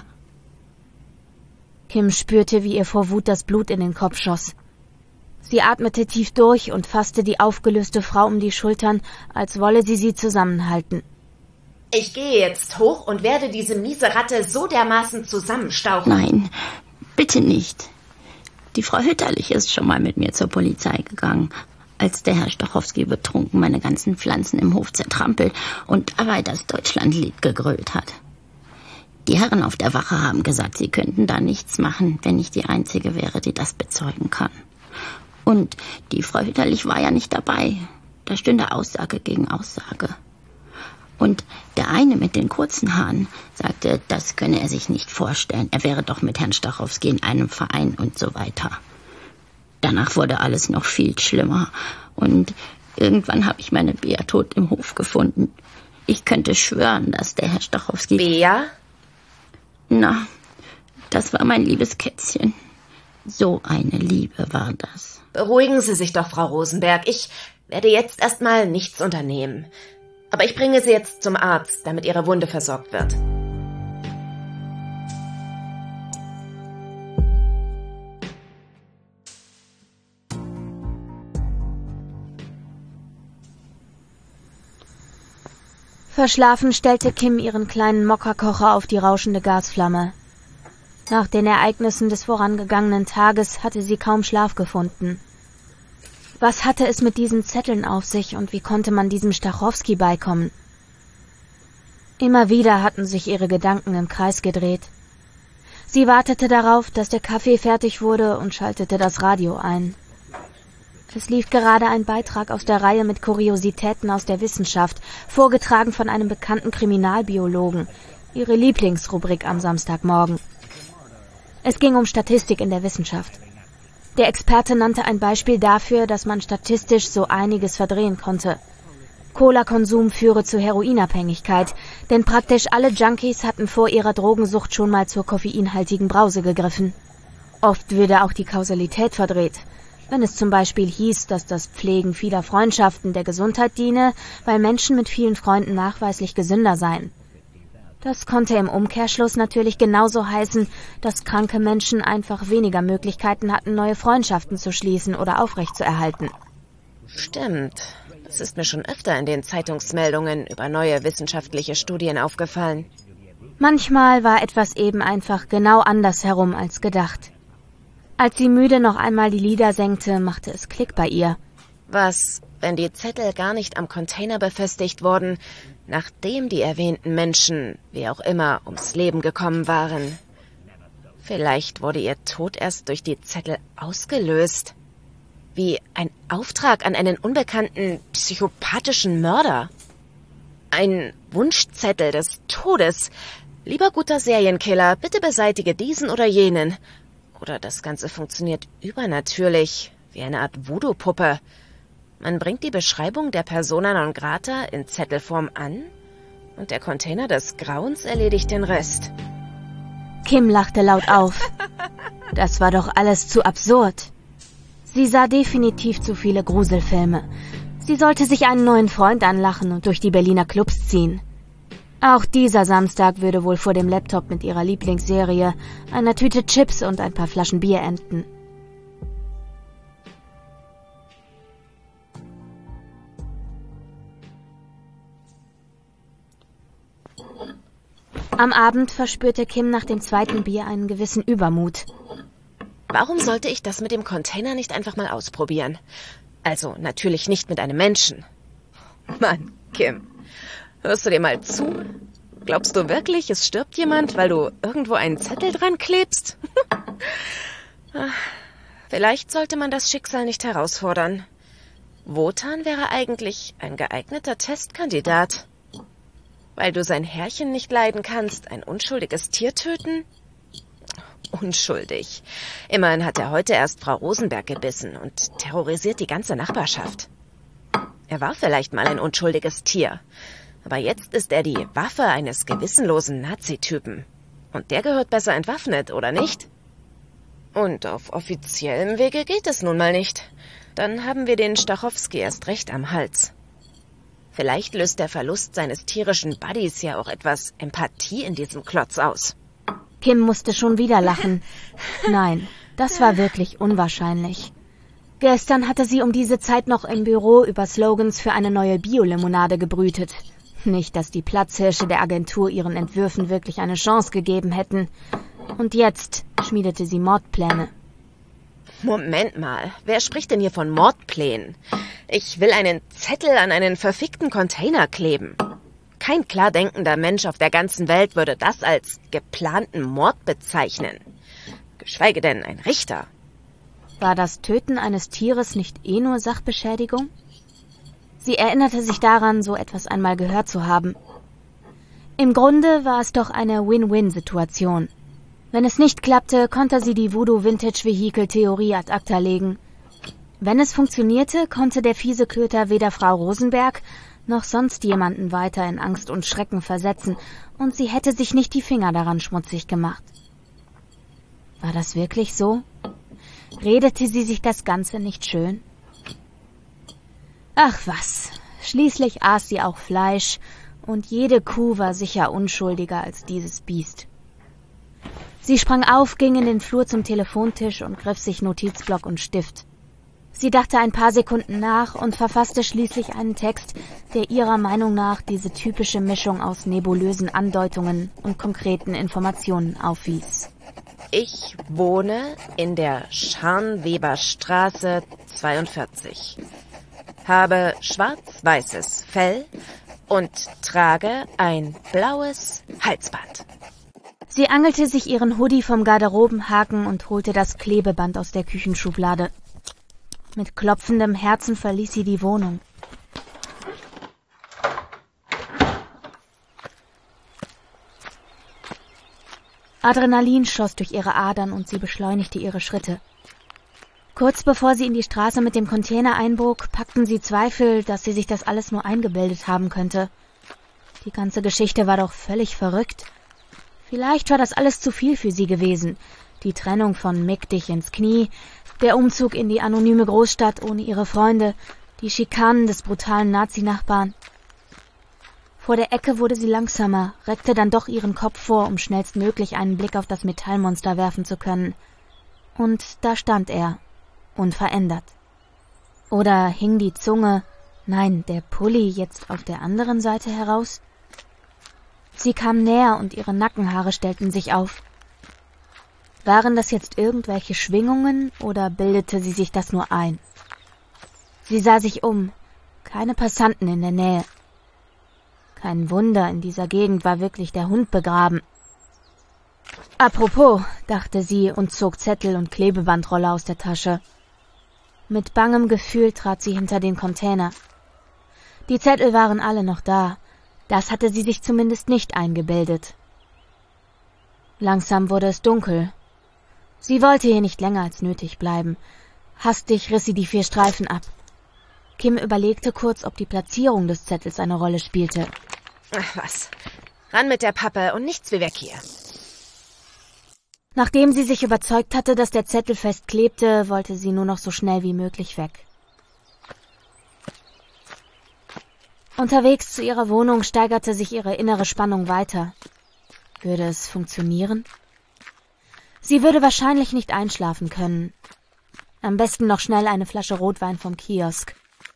Kim spürte, wie ihr vor Wut das Blut in den Kopf schoss. Sie atmete tief durch und fasste die aufgelöste Frau um die Schultern, als wolle sie sie zusammenhalten. Ich gehe jetzt hoch und werde diese miese Ratte so dermaßen zusammenstauchen. Nein, bitte nicht. Die Frau Hütterlich ist schon mal mit mir zur Polizei gegangen, als der Herr Stachowski betrunken meine ganzen Pflanzen im Hof zertrampelt und dabei das Deutschlandlied gegrölt hat. Die Herren auf der Wache haben gesagt, sie könnten da nichts machen, wenn ich die Einzige wäre, die das bezeugen kann. Und die Frau Hütterlich war ja nicht dabei. Da stünde Aussage gegen Aussage. Und der eine mit den kurzen Haaren sagte, das könne er sich nicht vorstellen. Er wäre doch mit Herrn Stachowski in einem Verein und so weiter. Danach wurde alles noch viel schlimmer. Und Irgendwann habe ich meine Bea tot im Hof gefunden. Ich könnte schwören, dass der Herr Stachowski... Bea? Na, das war mein liebes Kätzchen. So eine Liebe war das. Beruhigen Sie sich doch, Frau Rosenberg. Ich werde jetzt erstmal nichts unternehmen. Aber ich bringe Sie jetzt zum Arzt, damit Ihre Wunde versorgt wird. Verschlafen stellte Kim ihren kleinen Mokka-Kocher auf die rauschende Gasflamme. Nach den Ereignissen des vorangegangenen Tages hatte sie kaum Schlaf gefunden. Was hatte es mit diesen Zetteln auf sich und wie konnte man diesem Stachowski beikommen? Immer wieder hatten sich ihre Gedanken im Kreis gedreht. Sie wartete darauf, dass der Kaffee fertig wurde und schaltete das Radio ein. Es lief gerade ein Beitrag aus der Reihe mit Kuriositäten aus der Wissenschaft, vorgetragen von einem bekannten Kriminalbiologen, ihre Lieblingsrubrik am Samstagmorgen. Es ging um Statistik in der Wissenschaft. Der Experte nannte ein Beispiel dafür, dass man statistisch so einiges verdrehen konnte. Cola-Konsum führe zu Heroinabhängigkeit, denn praktisch alle Junkies hatten vor ihrer Drogensucht schon mal zur koffeinhaltigen Brause gegriffen. Oft würde auch die Kausalität verdreht. Wenn es zum Beispiel hieß, dass das Pflegen vieler Freundschaften der Gesundheit diene, weil Menschen mit vielen Freunden nachweislich gesünder seien. Das konnte im Umkehrschluss natürlich genauso heißen, dass kranke Menschen einfach weniger Möglichkeiten hatten, neue Freundschaften zu schließen oder aufrechtzuerhalten. Stimmt. Das ist mir schon öfter in den Zeitungsmeldungen über neue wissenschaftliche Studien aufgefallen. Manchmal war etwas eben einfach genau andersherum als gedacht. Als sie müde noch einmal die Lider senkte, machte es Klick bei ihr. Was, wenn die Zettel gar nicht am Container befestigt wurden, nachdem die erwähnten Menschen, wie auch immer, ums Leben gekommen waren? Vielleicht wurde ihr Tod erst durch die Zettel ausgelöst. Wie ein Auftrag an einen unbekannten, psychopathischen Mörder. Ein Wunschzettel des Todes. Lieber guter Serienkiller, bitte beseitige diesen oder jenen. Oder das Ganze funktioniert übernatürlich, wie eine Art Voodoo-Puppe. Man bringt die Beschreibung der Persona non grata in Zettelform an und der Container des Grauens erledigt den Rest. Kim lachte laut auf. Das war doch alles zu absurd. Sie sah definitiv zu viele Gruselfilme. Sie sollte sich einen neuen Freund anlachen und durch die Berliner Clubs ziehen. Auch dieser Samstag würde wohl vor dem Laptop mit ihrer Lieblingsserie, einer Tüte Chips und ein paar Flaschen Bier enden. Am Abend verspürte Kim nach dem zweiten Bier einen gewissen Übermut. Warum sollte ich das mit dem Container nicht einfach mal ausprobieren? Also natürlich nicht mit einem Menschen. Mann, Kim, hörst du dir mal zu? Glaubst du wirklich, es stirbt jemand, weil du irgendwo einen Zettel dran klebst? Vielleicht sollte man das Schicksal nicht herausfordern. Wotan wäre eigentlich ein geeigneter Testkandidat. Weil du sein Herrchen nicht leiden kannst, ein unschuldiges Tier töten? Unschuldig. Immerhin hat er heute erst Frau Rosenberg gebissen und terrorisiert die ganze Nachbarschaft. Er war vielleicht mal ein unschuldiges Tier, aber jetzt ist er die Waffe eines gewissenlosen Nazi-Typen. Und der gehört besser entwaffnet, oder nicht? Und auf offiziellem Wege geht es nun mal nicht. Dann haben wir den Stachowski erst recht am Hals. Vielleicht löst der Verlust seines tierischen Buddies ja auch etwas Empathie in diesem Klotz aus. Kim musste schon wieder lachen. Nein, das war wirklich unwahrscheinlich. Gestern hatte sie um diese Zeit noch im Büro über Slogans für eine neue Bio-Limonade gebrütet. Nicht, dass die Platzhirsche der Agentur ihren Entwürfen wirklich eine Chance gegeben hätten. Und jetzt schmiedete sie Mordpläne. Moment mal, wer spricht denn hier von Mordplänen? Ich will einen Zettel an einen verfickten Container kleben. Kein klar denkender Mensch auf der ganzen Welt würde das als geplanten Mord bezeichnen. Geschweige denn ein Richter. War das Töten eines Tieres nicht eh nur Sachbeschädigung? Sie erinnerte sich daran, so etwas einmal gehört zu haben. Im Grunde war es doch eine Win-Win-Situation. Wenn es nicht klappte, konnte sie die Voodoo-Vintage-Vehikel-Theorie ad acta legen. Wenn es funktionierte, konnte der fiese Köter weder Frau Rosenberg noch sonst jemanden weiter in Angst und Schrecken versetzen, und sie hätte sich nicht die Finger daran schmutzig gemacht. War das wirklich so? Redete sie sich das Ganze nicht schön? Ach was, schließlich aß sie auch Fleisch, und jede Kuh war sicher unschuldiger als dieses Biest. Sie sprang auf, ging in den Flur zum Telefontisch und griff sich Notizblock und Stift. Sie dachte ein paar Sekunden nach und verfasste schließlich einen Text, der ihrer Meinung nach diese typische Mischung aus nebulösen Andeutungen und konkreten Informationen aufwies. Ich wohne in der Scharnweberstraße zweiundvierzig, habe schwarz-weißes Fell und trage ein blaues Halsband. Sie angelte sich ihren Hoodie vom Garderobenhaken und holte das Klebeband aus der Küchenschublade. Mit klopfendem Herzen verließ sie die Wohnung. Adrenalin schoss durch ihre Adern und sie beschleunigte ihre Schritte. Kurz bevor sie in die Straße mit dem Container einbog, packten sie Zweifel, dass sie sich das alles nur eingebildet haben könnte. Die ganze Geschichte war doch völlig verrückt. Vielleicht war das alles zu viel für sie gewesen. Die Trennung von Mick dich ins Knie, der Umzug in die anonyme Großstadt ohne ihre Freunde, die Schikanen des brutalen Nazi-Nachbarn. Vor der Ecke wurde sie langsamer, reckte dann doch ihren Kopf vor, um schnellstmöglich einen Blick auf das Metallmonster werfen zu können. Und da stand er, unverändert. Oder hing die Zunge, nein, der Pulli jetzt auf der anderen Seite heraus? Sie kam näher und ihre Nackenhaare stellten sich auf. Waren das jetzt irgendwelche Schwingungen oder bildete sie sich das nur ein? Sie sah sich um, keine Passanten in der Nähe. Kein Wunder, in dieser Gegend war wirklich der Hund begraben. Apropos, dachte sie und zog Zettel und Klebebandrolle aus der Tasche. Mit bangem Gefühl trat sie hinter den Container. Die Zettel waren alle noch da, das hatte sie sich zumindest nicht eingebildet. Langsam wurde es dunkel. Sie wollte hier nicht länger als nötig bleiben. Hastig riss sie die vier Streifen ab. Kim überlegte kurz, ob die Platzierung des Zettels eine Rolle spielte. Ach was, ran mit der Pappe und nichts wie weg hier. Nachdem sie sich überzeugt hatte, dass der Zettel festklebte, wollte sie nur noch so schnell wie möglich weg. Unterwegs zu ihrer Wohnung steigerte sich ihre innere Spannung weiter. Würde es funktionieren? Sie würde wahrscheinlich nicht einschlafen können. Am besten noch schnell eine Flasche Rotwein vom Kiosk.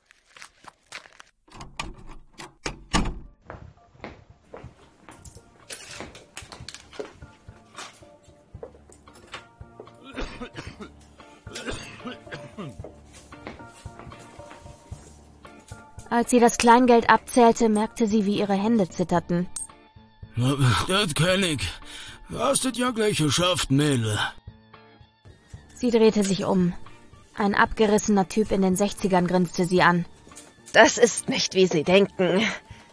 Als sie das Kleingeld abzählte, merkte sie, wie ihre Hände zitterten. Das kenn ich. Hast das ja gleich geschafft, Mädel. Sie drehte sich um. Ein abgerissener Typ in den Sechzigern grinste sie an. Das ist nicht, wie Sie denken.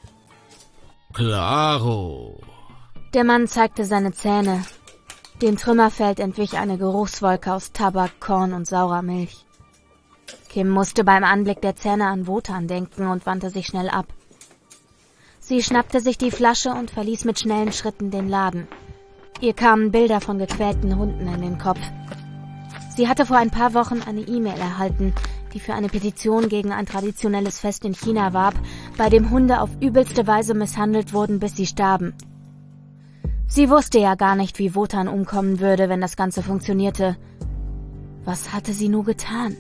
Klaro. Der Mann zeigte seine Zähne. Dem Trümmerfeld entwich eine Geruchswolke aus Tabak, Korn und saurer Milch. Kim musste beim Anblick der Zähne an Wotan denken und wandte sich schnell ab. Sie schnappte sich die Flasche und verließ mit schnellen Schritten den Laden. Ihr kamen Bilder von gequälten Hunden in den Kopf. Sie hatte vor ein paar Wochen eine E-Mail erhalten, die für eine Petition gegen ein traditionelles Fest in China warb, bei dem Hunde auf übelste Weise misshandelt wurden, bis sie starben. Sie wusste ja gar nicht, wie Wotan umkommen würde, wenn das Ganze funktionierte. Was hatte sie nur getan?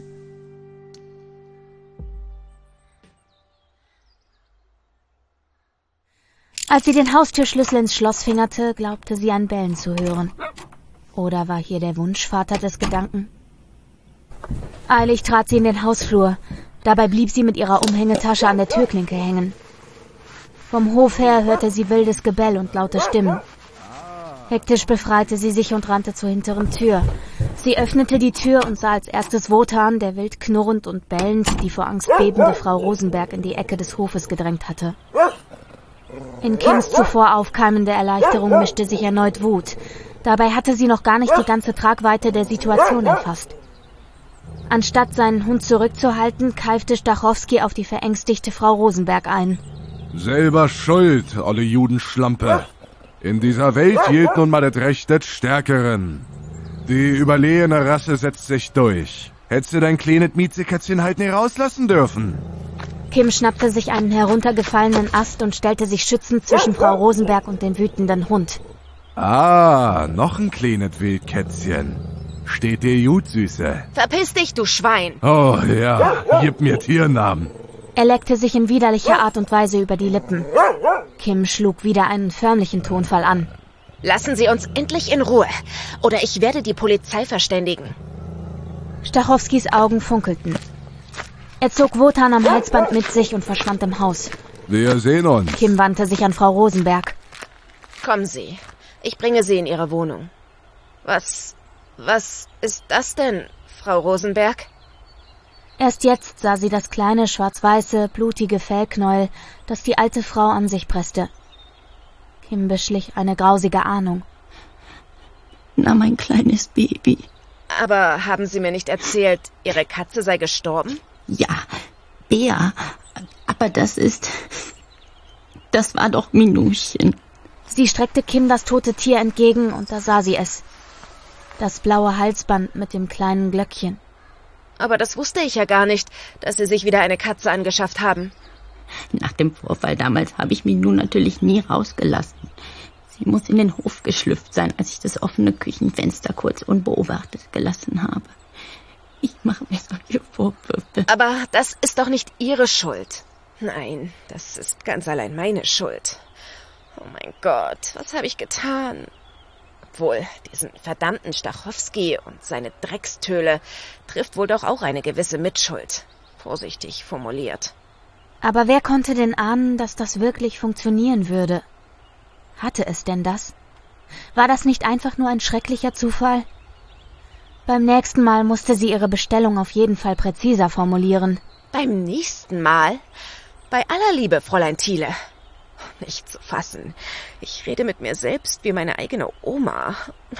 Als sie den Haustürschlüssel ins Schloss fingerte, glaubte sie ein Bellen zu hören. Oder war hier der Wunschvater des Gedanken? Eilig trat sie in den Hausflur. Dabei blieb sie mit ihrer Umhängetasche an der Türklinke hängen. Vom Hof her hörte sie wildes Gebell und laute Stimmen. Hektisch befreite sie sich und rannte zur hinteren Tür. Sie öffnete die Tür und sah als erstes Wotan, der wild knurrend und bellend die vor Angst bebende Frau Rosenberg in die Ecke des Hofes gedrängt hatte. In Kims zuvor aufkeimende Erleichterung mischte sich erneut Wut. Dabei hatte sie noch gar nicht die ganze Tragweite der Situation erfasst. Anstatt seinen Hund zurückzuhalten, keifte Stachowski auf die verängstigte Frau Rosenberg ein. Selber schuld, olle Judenschlampe. In dieser Welt gilt nun mal das Recht des Stärkeren. Die überlegene Rasse setzt sich durch. Hättest du dein kleines Mietzekätzchen halt nicht rauslassen dürfen. Kim schnappte sich einen heruntergefallenen Ast und stellte sich schützend zwischen Frau Rosenberg und den wütenden Hund. Ah, noch ein kleines Wildkätzchen. Steht dir gut, Süße. Verpiss dich, du Schwein! Oh ja, gib mir Tiernamen. Er leckte sich in widerlicher Art und Weise über die Lippen. Kim schlug wieder einen förmlichen Tonfall an. Lassen Sie uns endlich in Ruhe, oder ich werde die Polizei verständigen. Stachowskis Augen funkelten. Er zog Wotan am Halsband mit sich und verschwand im Haus. Wir sehen uns. Kim wandte sich an Frau Rosenberg. Kommen Sie, ich bringe Sie in Ihre Wohnung. Was, was ist das denn, Frau Rosenberg? Erst jetzt sah sie das kleine, schwarz-weiße, blutige Fellknäuel, das die alte Frau an sich presste. Kim beschlich eine grausige Ahnung. Na, mein kleines Baby. Aber haben Sie mir nicht erzählt, Ihre Katze sei gestorben? Ja, Bea. Aber das ist... Das war doch Minuchen. Sie streckte Kim das tote Tier entgegen und da sah sie es. Das blaue Halsband mit dem kleinen Glöckchen. Aber das wusste ich ja gar nicht, dass Sie sich wieder eine Katze angeschafft haben. Nach dem Vorfall damals habe ich Minu natürlich nie rausgelassen. Sie muss in den Hof geschlüpft sein, als ich das offene Küchenfenster kurz unbeobachtet gelassen habe. Ich mache mir solche Vorwürfe. Aber das ist doch nicht Ihre Schuld. Nein, das ist ganz allein meine Schuld. Oh mein Gott, was habe ich getan? Obwohl, diesen verdammten Stachowski und seine Dreckstöle trifft wohl doch auch eine gewisse Mitschuld. Vorsichtig formuliert. Aber wer konnte denn ahnen, dass das wirklich funktionieren würde? Hatte es denn das? War das nicht einfach nur ein schrecklicher Zufall? Beim nächsten Mal musste sie ihre Bestellung auf jeden Fall präziser formulieren. Beim nächsten Mal? Bei aller Liebe, Fräulein Thiele. Nicht zu fassen. Ich rede mit mir selbst wie meine eigene Oma.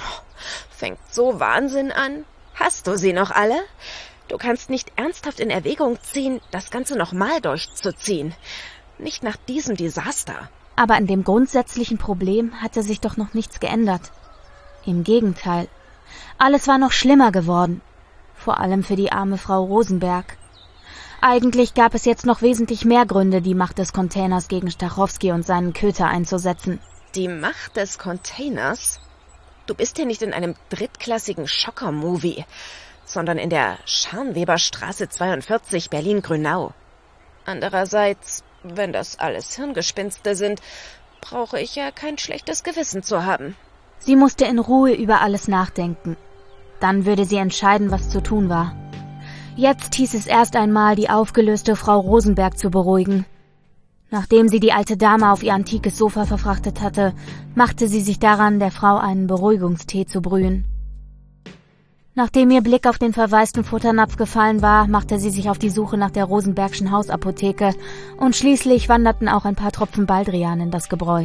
Fängt so Wahnsinn an. Hast du sie noch alle? Du kannst nicht ernsthaft in Erwägung ziehen, das Ganze nochmal durchzuziehen. Nicht nach diesem Desaster. Aber an dem grundsätzlichen Problem hatte sich doch noch nichts geändert. Im Gegenteil. Alles war noch schlimmer geworden. Vor allem für die arme Frau Rosenberg. Eigentlich gab es jetzt noch wesentlich mehr Gründe, die Macht des Containers gegen Stachowski und seinen Köter einzusetzen. Die Macht des Containers? Du bist hier nicht in einem drittklassigen Schocker-Movie, sondern in der Scharnweberstraße zweiundvierzig, Berlin-Grünau. Andererseits, wenn das alles Hirngespinste sind, brauche ich ja kein schlechtes Gewissen zu haben. Sie musste in Ruhe über alles nachdenken. Dann würde sie entscheiden, was zu tun war. Jetzt hieß es erst einmal, die aufgelöste Frau Rosenberg zu beruhigen. Nachdem sie die alte Dame auf ihr antikes Sofa verfrachtet hatte, machte sie sich daran, der Frau einen Beruhigungstee zu brühen. Nachdem ihr Blick auf den verwaisten Futternapf gefallen war, machte sie sich auf die Suche nach der Rosenbergschen Hausapotheke und schließlich wanderten auch ein paar Tropfen Baldrian in das Gebräu.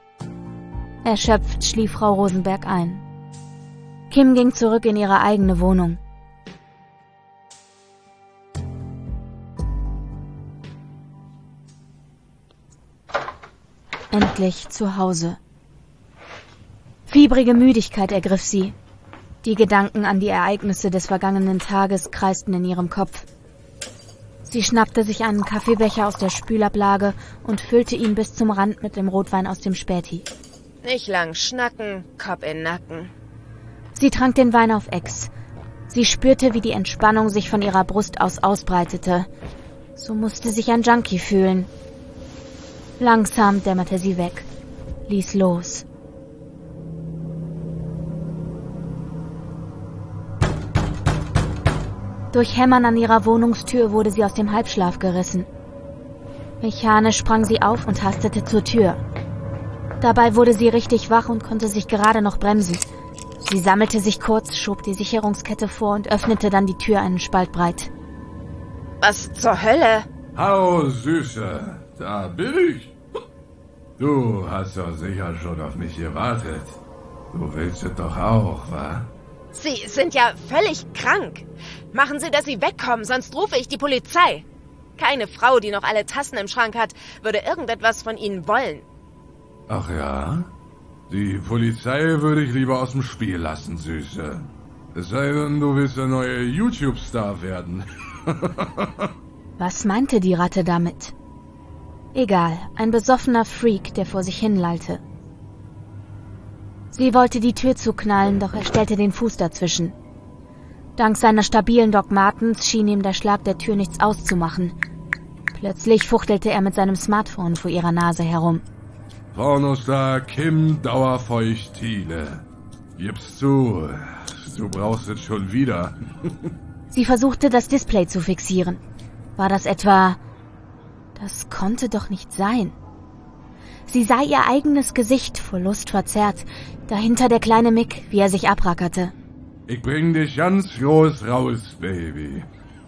Erschöpft schlief Frau Rosenberg ein. Kim ging zurück in ihre eigene Wohnung. Endlich zu Hause. Fiebrige Müdigkeit ergriff sie. Die Gedanken an die Ereignisse des vergangenen Tages kreisten in ihrem Kopf. Sie schnappte sich einen Kaffeebecher aus der Spülablage und füllte ihn bis zum Rand mit dem Rotwein aus dem Späti. Nicht lang schnacken, Kopf in Nacken. Sie trank den Wein auf Ex. Sie spürte, wie die Entspannung sich von ihrer Brust aus ausbreitete. So musste sich ein Junkie fühlen. Langsam dämmerte sie weg, ließ los. Durch Hämmern an ihrer Wohnungstür wurde sie aus dem Halbschlaf gerissen. Mechanisch sprang sie auf und hastete zur Tür. Dabei wurde sie richtig wach und konnte sich gerade noch bremsen. Sie sammelte sich kurz, schob die Sicherungskette vor und öffnete dann die Tür einen Spalt breit. Was zur Hölle? Hallo, Süße, da bin ich. Du hast doch sicher schon auf mich gewartet. Du willst es doch auch, wa? Sie sind ja völlig krank. Machen Sie, dass Sie wegkommen, sonst rufe ich die Polizei. Keine Frau, die noch alle Tassen im Schrank hat, würde irgendetwas von Ihnen wollen. Ach ja? Die Polizei würde ich lieber aus dem Spiel lassen, Süße. Es sei denn, du willst der neue YouTube-Star werden. Was meinte die Ratte damit? Egal, ein besoffener Freak, der vor sich hinlallte. Sie wollte die Tür zuknallen, doch er stellte den Fuß dazwischen. Dank seiner stabilen Doc Martens schien ihm der Schlag der Tür nichts auszumachen. Plötzlich fuchtelte er mit seinem Smartphone vor ihrer Nase herum. Pornostar Kim Dauerfeucht-Thiele. Gib's zu, du brauchst es schon wieder. Sie versuchte, das Display zu fixieren. War das etwa... Das konnte doch nicht sein. Sie sah ihr eigenes Gesicht vor Lust verzerrt, dahinter der kleine Mick, wie er sich abrackerte. Ich bring dich ganz groß raus, Baby.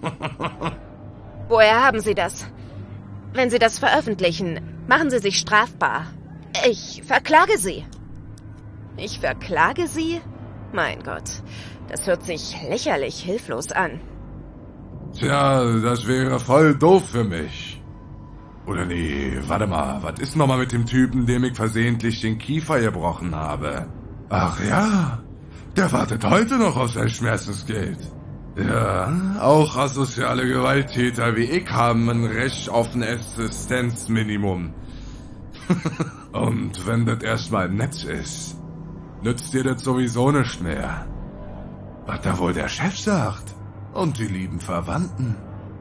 Woher haben Sie das? Wenn Sie das veröffentlichen, machen Sie sich strafbar. Ich verklage Sie. Ich verklage Sie? Mein Gott, das hört sich lächerlich hilflos an. Tja, das wäre voll doof für mich. Oder nee, warte mal, was ist nochmal mit dem Typen, dem ich versehentlich den Kiefer gebrochen habe? Ach ja, der wartet heute noch auf sein Schmerzensgeld. Ja, auch asoziale Gewalttäter wie ich haben ein Recht auf ein Existenzminimum. Und wenn das erstmal nett ist, nützt dir das sowieso nicht mehr. Was da wohl der Chef sagt. Und die lieben Verwandten.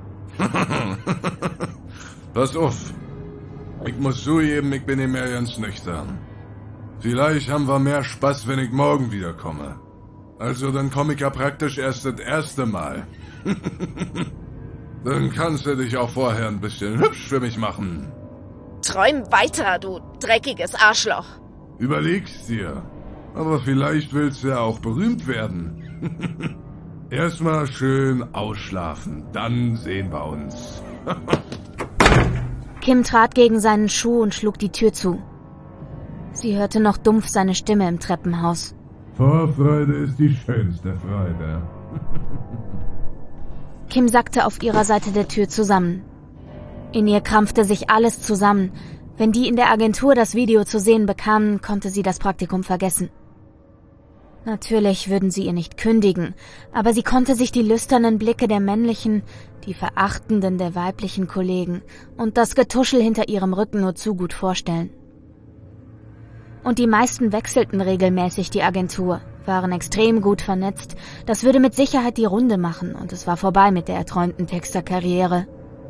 Pass auf. Ich muss zugeben, ich bin nicht mehr ganz nüchtern. Vielleicht haben wir mehr Spaß, wenn ich morgen wiederkomme. Also dann komme ich ja praktisch erst das erste Mal. Dann kannst du dich auch vorher ein bisschen hübsch für mich machen. Träum weiter, du dreckiges Arschloch. Überleg's dir. Aber vielleicht willst du ja auch berühmt werden. Erstmal schön ausschlafen, dann sehen wir uns. Kim trat gegen seinen Schuh und schlug die Tür zu. Sie hörte noch dumpf seine Stimme im Treppenhaus. Vorfreude ist die schönste Freude. Kim sackte auf ihrer Seite der Tür zusammen. In ihr krampfte sich alles zusammen. Wenn die in der Agentur das Video zu sehen bekamen, konnte sie das Praktikum vergessen. Natürlich würden sie ihr nicht kündigen, aber sie konnte sich die lüsternen Blicke der männlichen, die verachtenden der weiblichen Kollegen und das Getuschel hinter ihrem Rücken nur zu gut vorstellen. Und die meisten wechselten regelmäßig die Agentur, waren extrem gut vernetzt. Das würde mit Sicherheit die Runde machen und es war vorbei mit der erträumten Texterkarriere.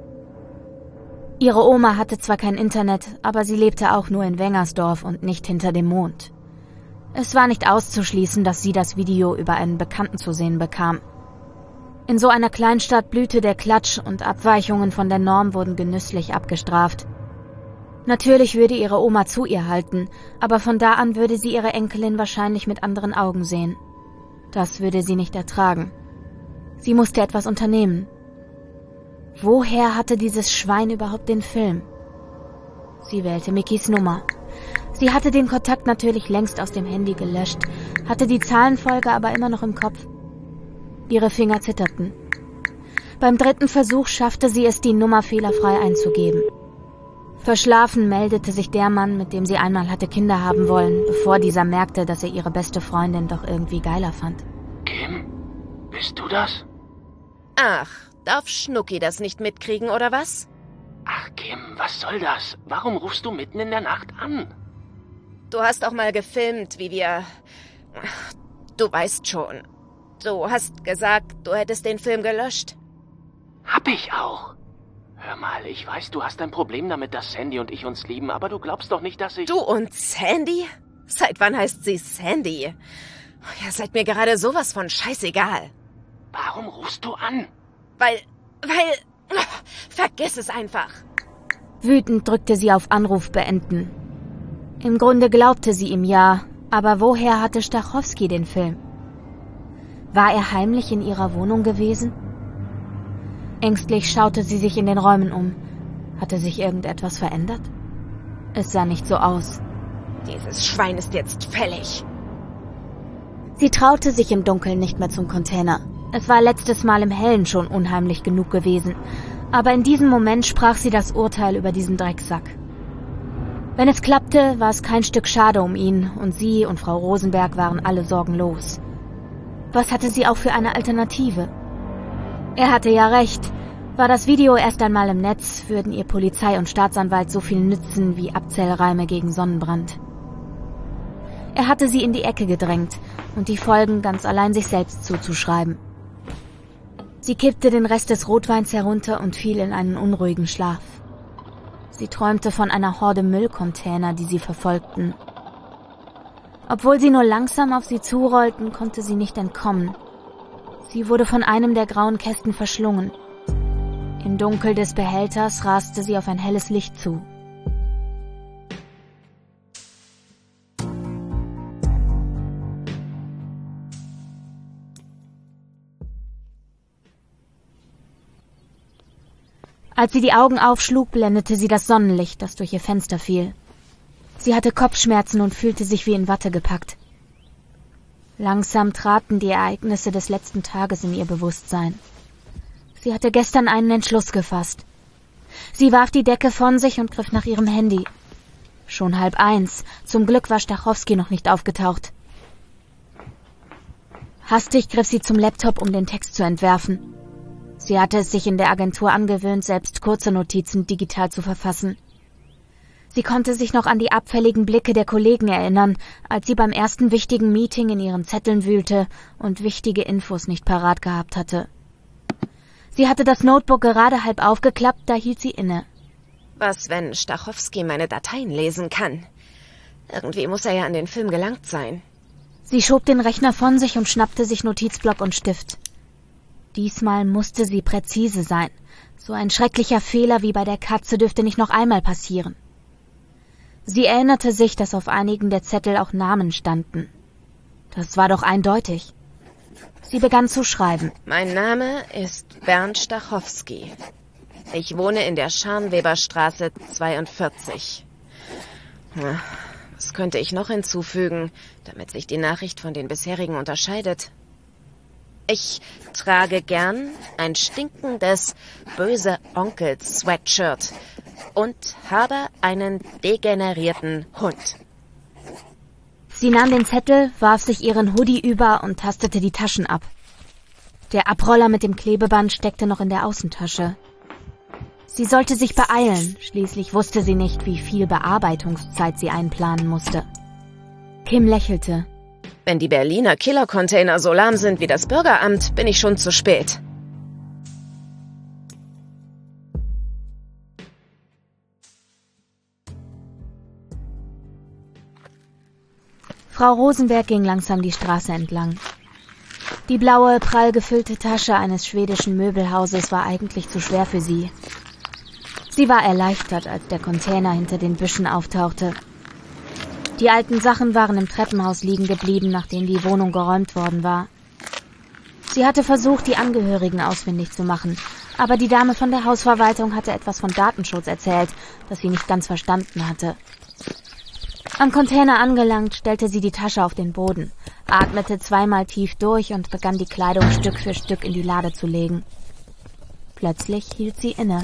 Ihre Oma hatte zwar kein Internet, aber sie lebte auch nur in Wengersdorf und nicht hinter dem Mond. Es war nicht auszuschließen, dass sie das Video über einen Bekannten zu sehen bekam. In so einer Kleinstadt blühte der Klatsch und Abweichungen von der Norm wurden genüsslich abgestraft. Natürlich würde ihre Oma zu ihr halten, aber von da an würde sie ihre Enkelin wahrscheinlich mit anderen Augen sehen. Das würde sie nicht ertragen. Sie musste etwas unternehmen. Woher hatte dieses Schwein überhaupt den Film? Sie wählte Mickys Nummer. Sie hatte den Kontakt natürlich längst aus dem Handy gelöscht, hatte die Zahlenfolge aber immer noch im Kopf. Ihre Finger zitterten. Beim dritten Versuch schaffte sie es, die Nummer fehlerfrei einzugeben. Verschlafen meldete sich der Mann, mit dem sie einmal hatte Kinder haben wollen, bevor dieser merkte, dass er ihre beste Freundin doch irgendwie geiler fand. Kim, bist du das? Ach, darf Schnucki das nicht mitkriegen, oder was? Ach, Kim, was soll das? Warum rufst du mitten in der Nacht an? Du hast auch mal gefilmt, wie wir... Du weißt schon. Du hast gesagt, du hättest den Film gelöscht. Hab ich auch. Hör mal, ich weiß, du hast ein Problem damit, dass Sandy und ich uns lieben, aber du glaubst doch nicht, dass ich... Du und Sandy? Seit wann heißt sie Sandy? Ja, seid mir gerade sowas von scheißegal. Warum rufst du an? Weil... weil... Vergiss es einfach. Wütend drückte sie auf Anruf beenden. Im Grunde glaubte sie ihm ja, aber woher hatte Stachowski den Film? War er heimlich in ihrer Wohnung gewesen? Ängstlich schaute sie sich in den Räumen um. Hatte sich irgendetwas verändert? Es sah nicht so aus. Dieses Schwein ist jetzt fällig. Sie traute sich im Dunkeln nicht mehr zum Container. Es war letztes Mal im Hellen schon unheimlich genug gewesen. Aber in diesem Moment sprach sie das Urteil über diesen Drecksack. Wenn es klappte, war es kein Stück schade um ihn und sie und Frau Rosenberg waren alle sorgenlos. Was hatte sie auch für eine Alternative? Er hatte ja recht. War das Video erst einmal im Netz, würden ihr Polizei und Staatsanwalt so viel nützen wie Abzellreime gegen Sonnenbrand. Er hatte sie in die Ecke gedrängt und die Folgen ganz allein sich selbst zuzuschreiben. Sie kippte den Rest des Rotweins herunter und fiel in einen unruhigen Schlaf. Sie träumte von einer Horde Müllcontainer, die sie verfolgten. Obwohl sie nur langsam auf sie zurollten, konnte sie nicht entkommen. Sie wurde von einem der grauen Kästen verschlungen. Im Dunkel des Behälters raste sie auf ein helles Licht zu. Als sie die Augen aufschlug, blendete sie das Sonnenlicht, das durch ihr Fenster fiel. Sie hatte Kopfschmerzen und fühlte sich wie in Watte gepackt. Langsam traten die Ereignisse des letzten Tages in ihr Bewusstsein. Sie hatte gestern einen Entschluss gefasst. Sie warf die Decke von sich und griff nach ihrem Handy. Schon halb eins. Zum Glück war Stachowski noch nicht aufgetaucht. Hastig griff sie zum Laptop, um den Text zu entwerfen. Sie hatte es sich in der Agentur angewöhnt, selbst kurze Notizen digital zu verfassen. Sie konnte sich noch an die abfälligen Blicke der Kollegen erinnern, als sie beim ersten wichtigen Meeting in ihren Zetteln wühlte und wichtige Infos nicht parat gehabt hatte. Sie hatte das Notebook gerade halb aufgeklappt, da hielt sie inne. Was, wenn Stachowski meine Dateien lesen kann? Irgendwie muss er ja an den Film gelangt sein. Sie schob den Rechner von sich und schnappte sich Notizblock und Stift. Diesmal musste sie präzise sein. So ein schrecklicher Fehler wie bei der Katze dürfte nicht noch einmal passieren. Sie erinnerte sich, dass auf einigen der Zettel auch Namen standen. Das war doch eindeutig. Sie begann zu schreiben. Mein Name ist Bernd Stachowski. Ich wohne in der Scharnweberstraße zweiundvierzig. Was könnte ich noch hinzufügen, damit sich die Nachricht von den bisherigen unterscheidet? Ich trage gern ein stinkendes böse Onkel-Sweatshirt und habe einen degenerierten Hund. Sie nahm den Zettel, warf sich ihren Hoodie über und tastete die Taschen ab. Der Abroller mit dem Klebeband steckte noch in der Außentasche. Sie sollte sich beeilen, schließlich wusste sie nicht, wie viel Bearbeitungszeit sie einplanen musste. Kim lächelte. Wenn die Berliner Killercontainer so lahm sind wie das Bürgeramt, bin ich schon zu spät. Frau Rosenberg ging langsam die Straße entlang. Die blaue, prall gefüllte Tasche eines schwedischen Möbelhauses war eigentlich zu schwer für sie. Sie war erleichtert, als der Container hinter den Büschen auftauchte. Die alten Sachen waren im Treppenhaus liegen geblieben, nachdem die Wohnung geräumt worden war. Sie hatte versucht, die Angehörigen ausfindig zu machen, aber die Dame von der Hausverwaltung hatte etwas von Datenschutz erzählt, das sie nicht ganz verstanden hatte. Am Container angelangt, stellte sie die Tasche auf den Boden, atmete zweimal tief durch und begann die Kleidung Stück für Stück in die Lade zu legen. Plötzlich hielt sie inne.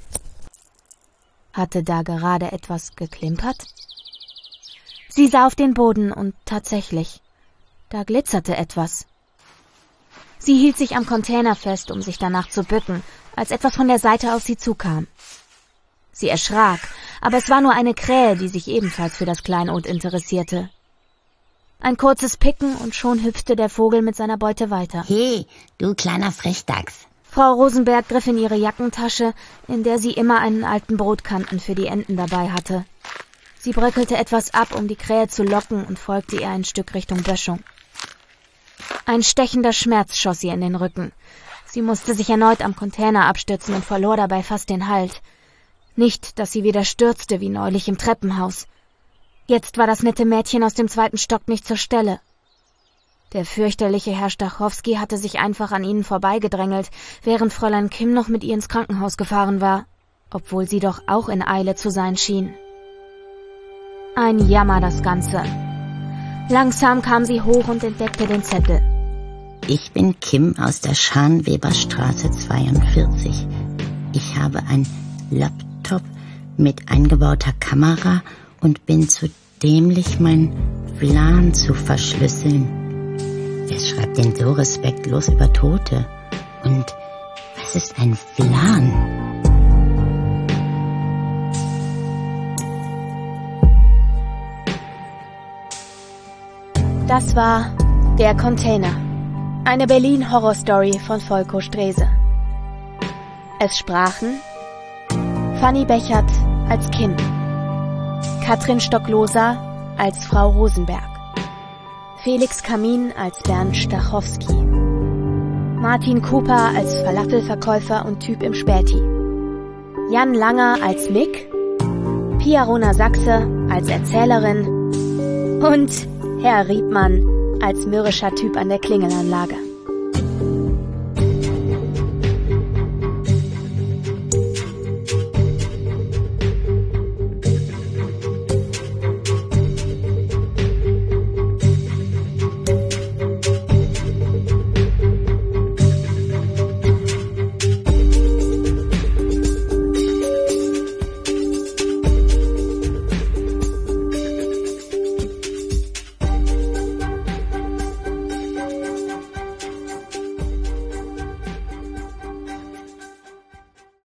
Hatte da gerade etwas geklimpert? Sie sah auf den Boden und tatsächlich, da glitzerte etwas. Sie hielt sich am Container fest, um sich danach zu bücken, als etwas von der Seite auf sie zukam. Sie erschrak, aber es war nur eine Krähe, die sich ebenfalls für das Kleinod interessierte. Ein kurzes Picken und schon hüpfte der Vogel mit seiner Beute weiter. Hey, du kleiner Frechdachs. Frau Rosenberg griff in ihre Jackentasche, in der sie immer einen alten Brotkanten für die Enten dabei hatte. Sie bröckelte etwas ab, um die Krähe zu locken, und folgte ihr ein Stück Richtung Böschung. Ein stechender Schmerz schoss ihr in den Rücken. Sie musste sich erneut am Container abstützen und verlor dabei fast den Halt. Nicht, dass sie wieder stürzte wie neulich im Treppenhaus. Jetzt war das nette Mädchen aus dem zweiten Stock nicht zur Stelle. Der fürchterliche Herr Stachowski hatte sich einfach an ihnen vorbeigedrängelt, während Fräulein Kim noch mit ihr ins Krankenhaus gefahren war, obwohl sie doch auch in Eile zu sein schien. Ein Jammer das Ganze. Langsam kam sie hoch und entdeckte den Zettel. Ich bin Kim aus der Scharnweberstraße zweiundvierzig. Ich habe ein Laptop mit eingebauter Kamera und bin zu dämlich, mein W L A N zu verschlüsseln. Wer schreibt denn so respektlos über Tote? Und was ist ein W L A N? Das war Der Container. Eine Berlin-Horror-Story von Volko Strese. Es sprachen Fanny Bechert als Kim, Katrin Stockloser als Frau Rosenberg, Felix Kamin als Bernd Stachowski, Martin Cooper als Falafelverkäufer und Typ im Späti, Jan Langer als Mick, Pia Rona Sachse als Erzählerin und Herr Riebmann als mürrischer Typ an der Klingelanlage.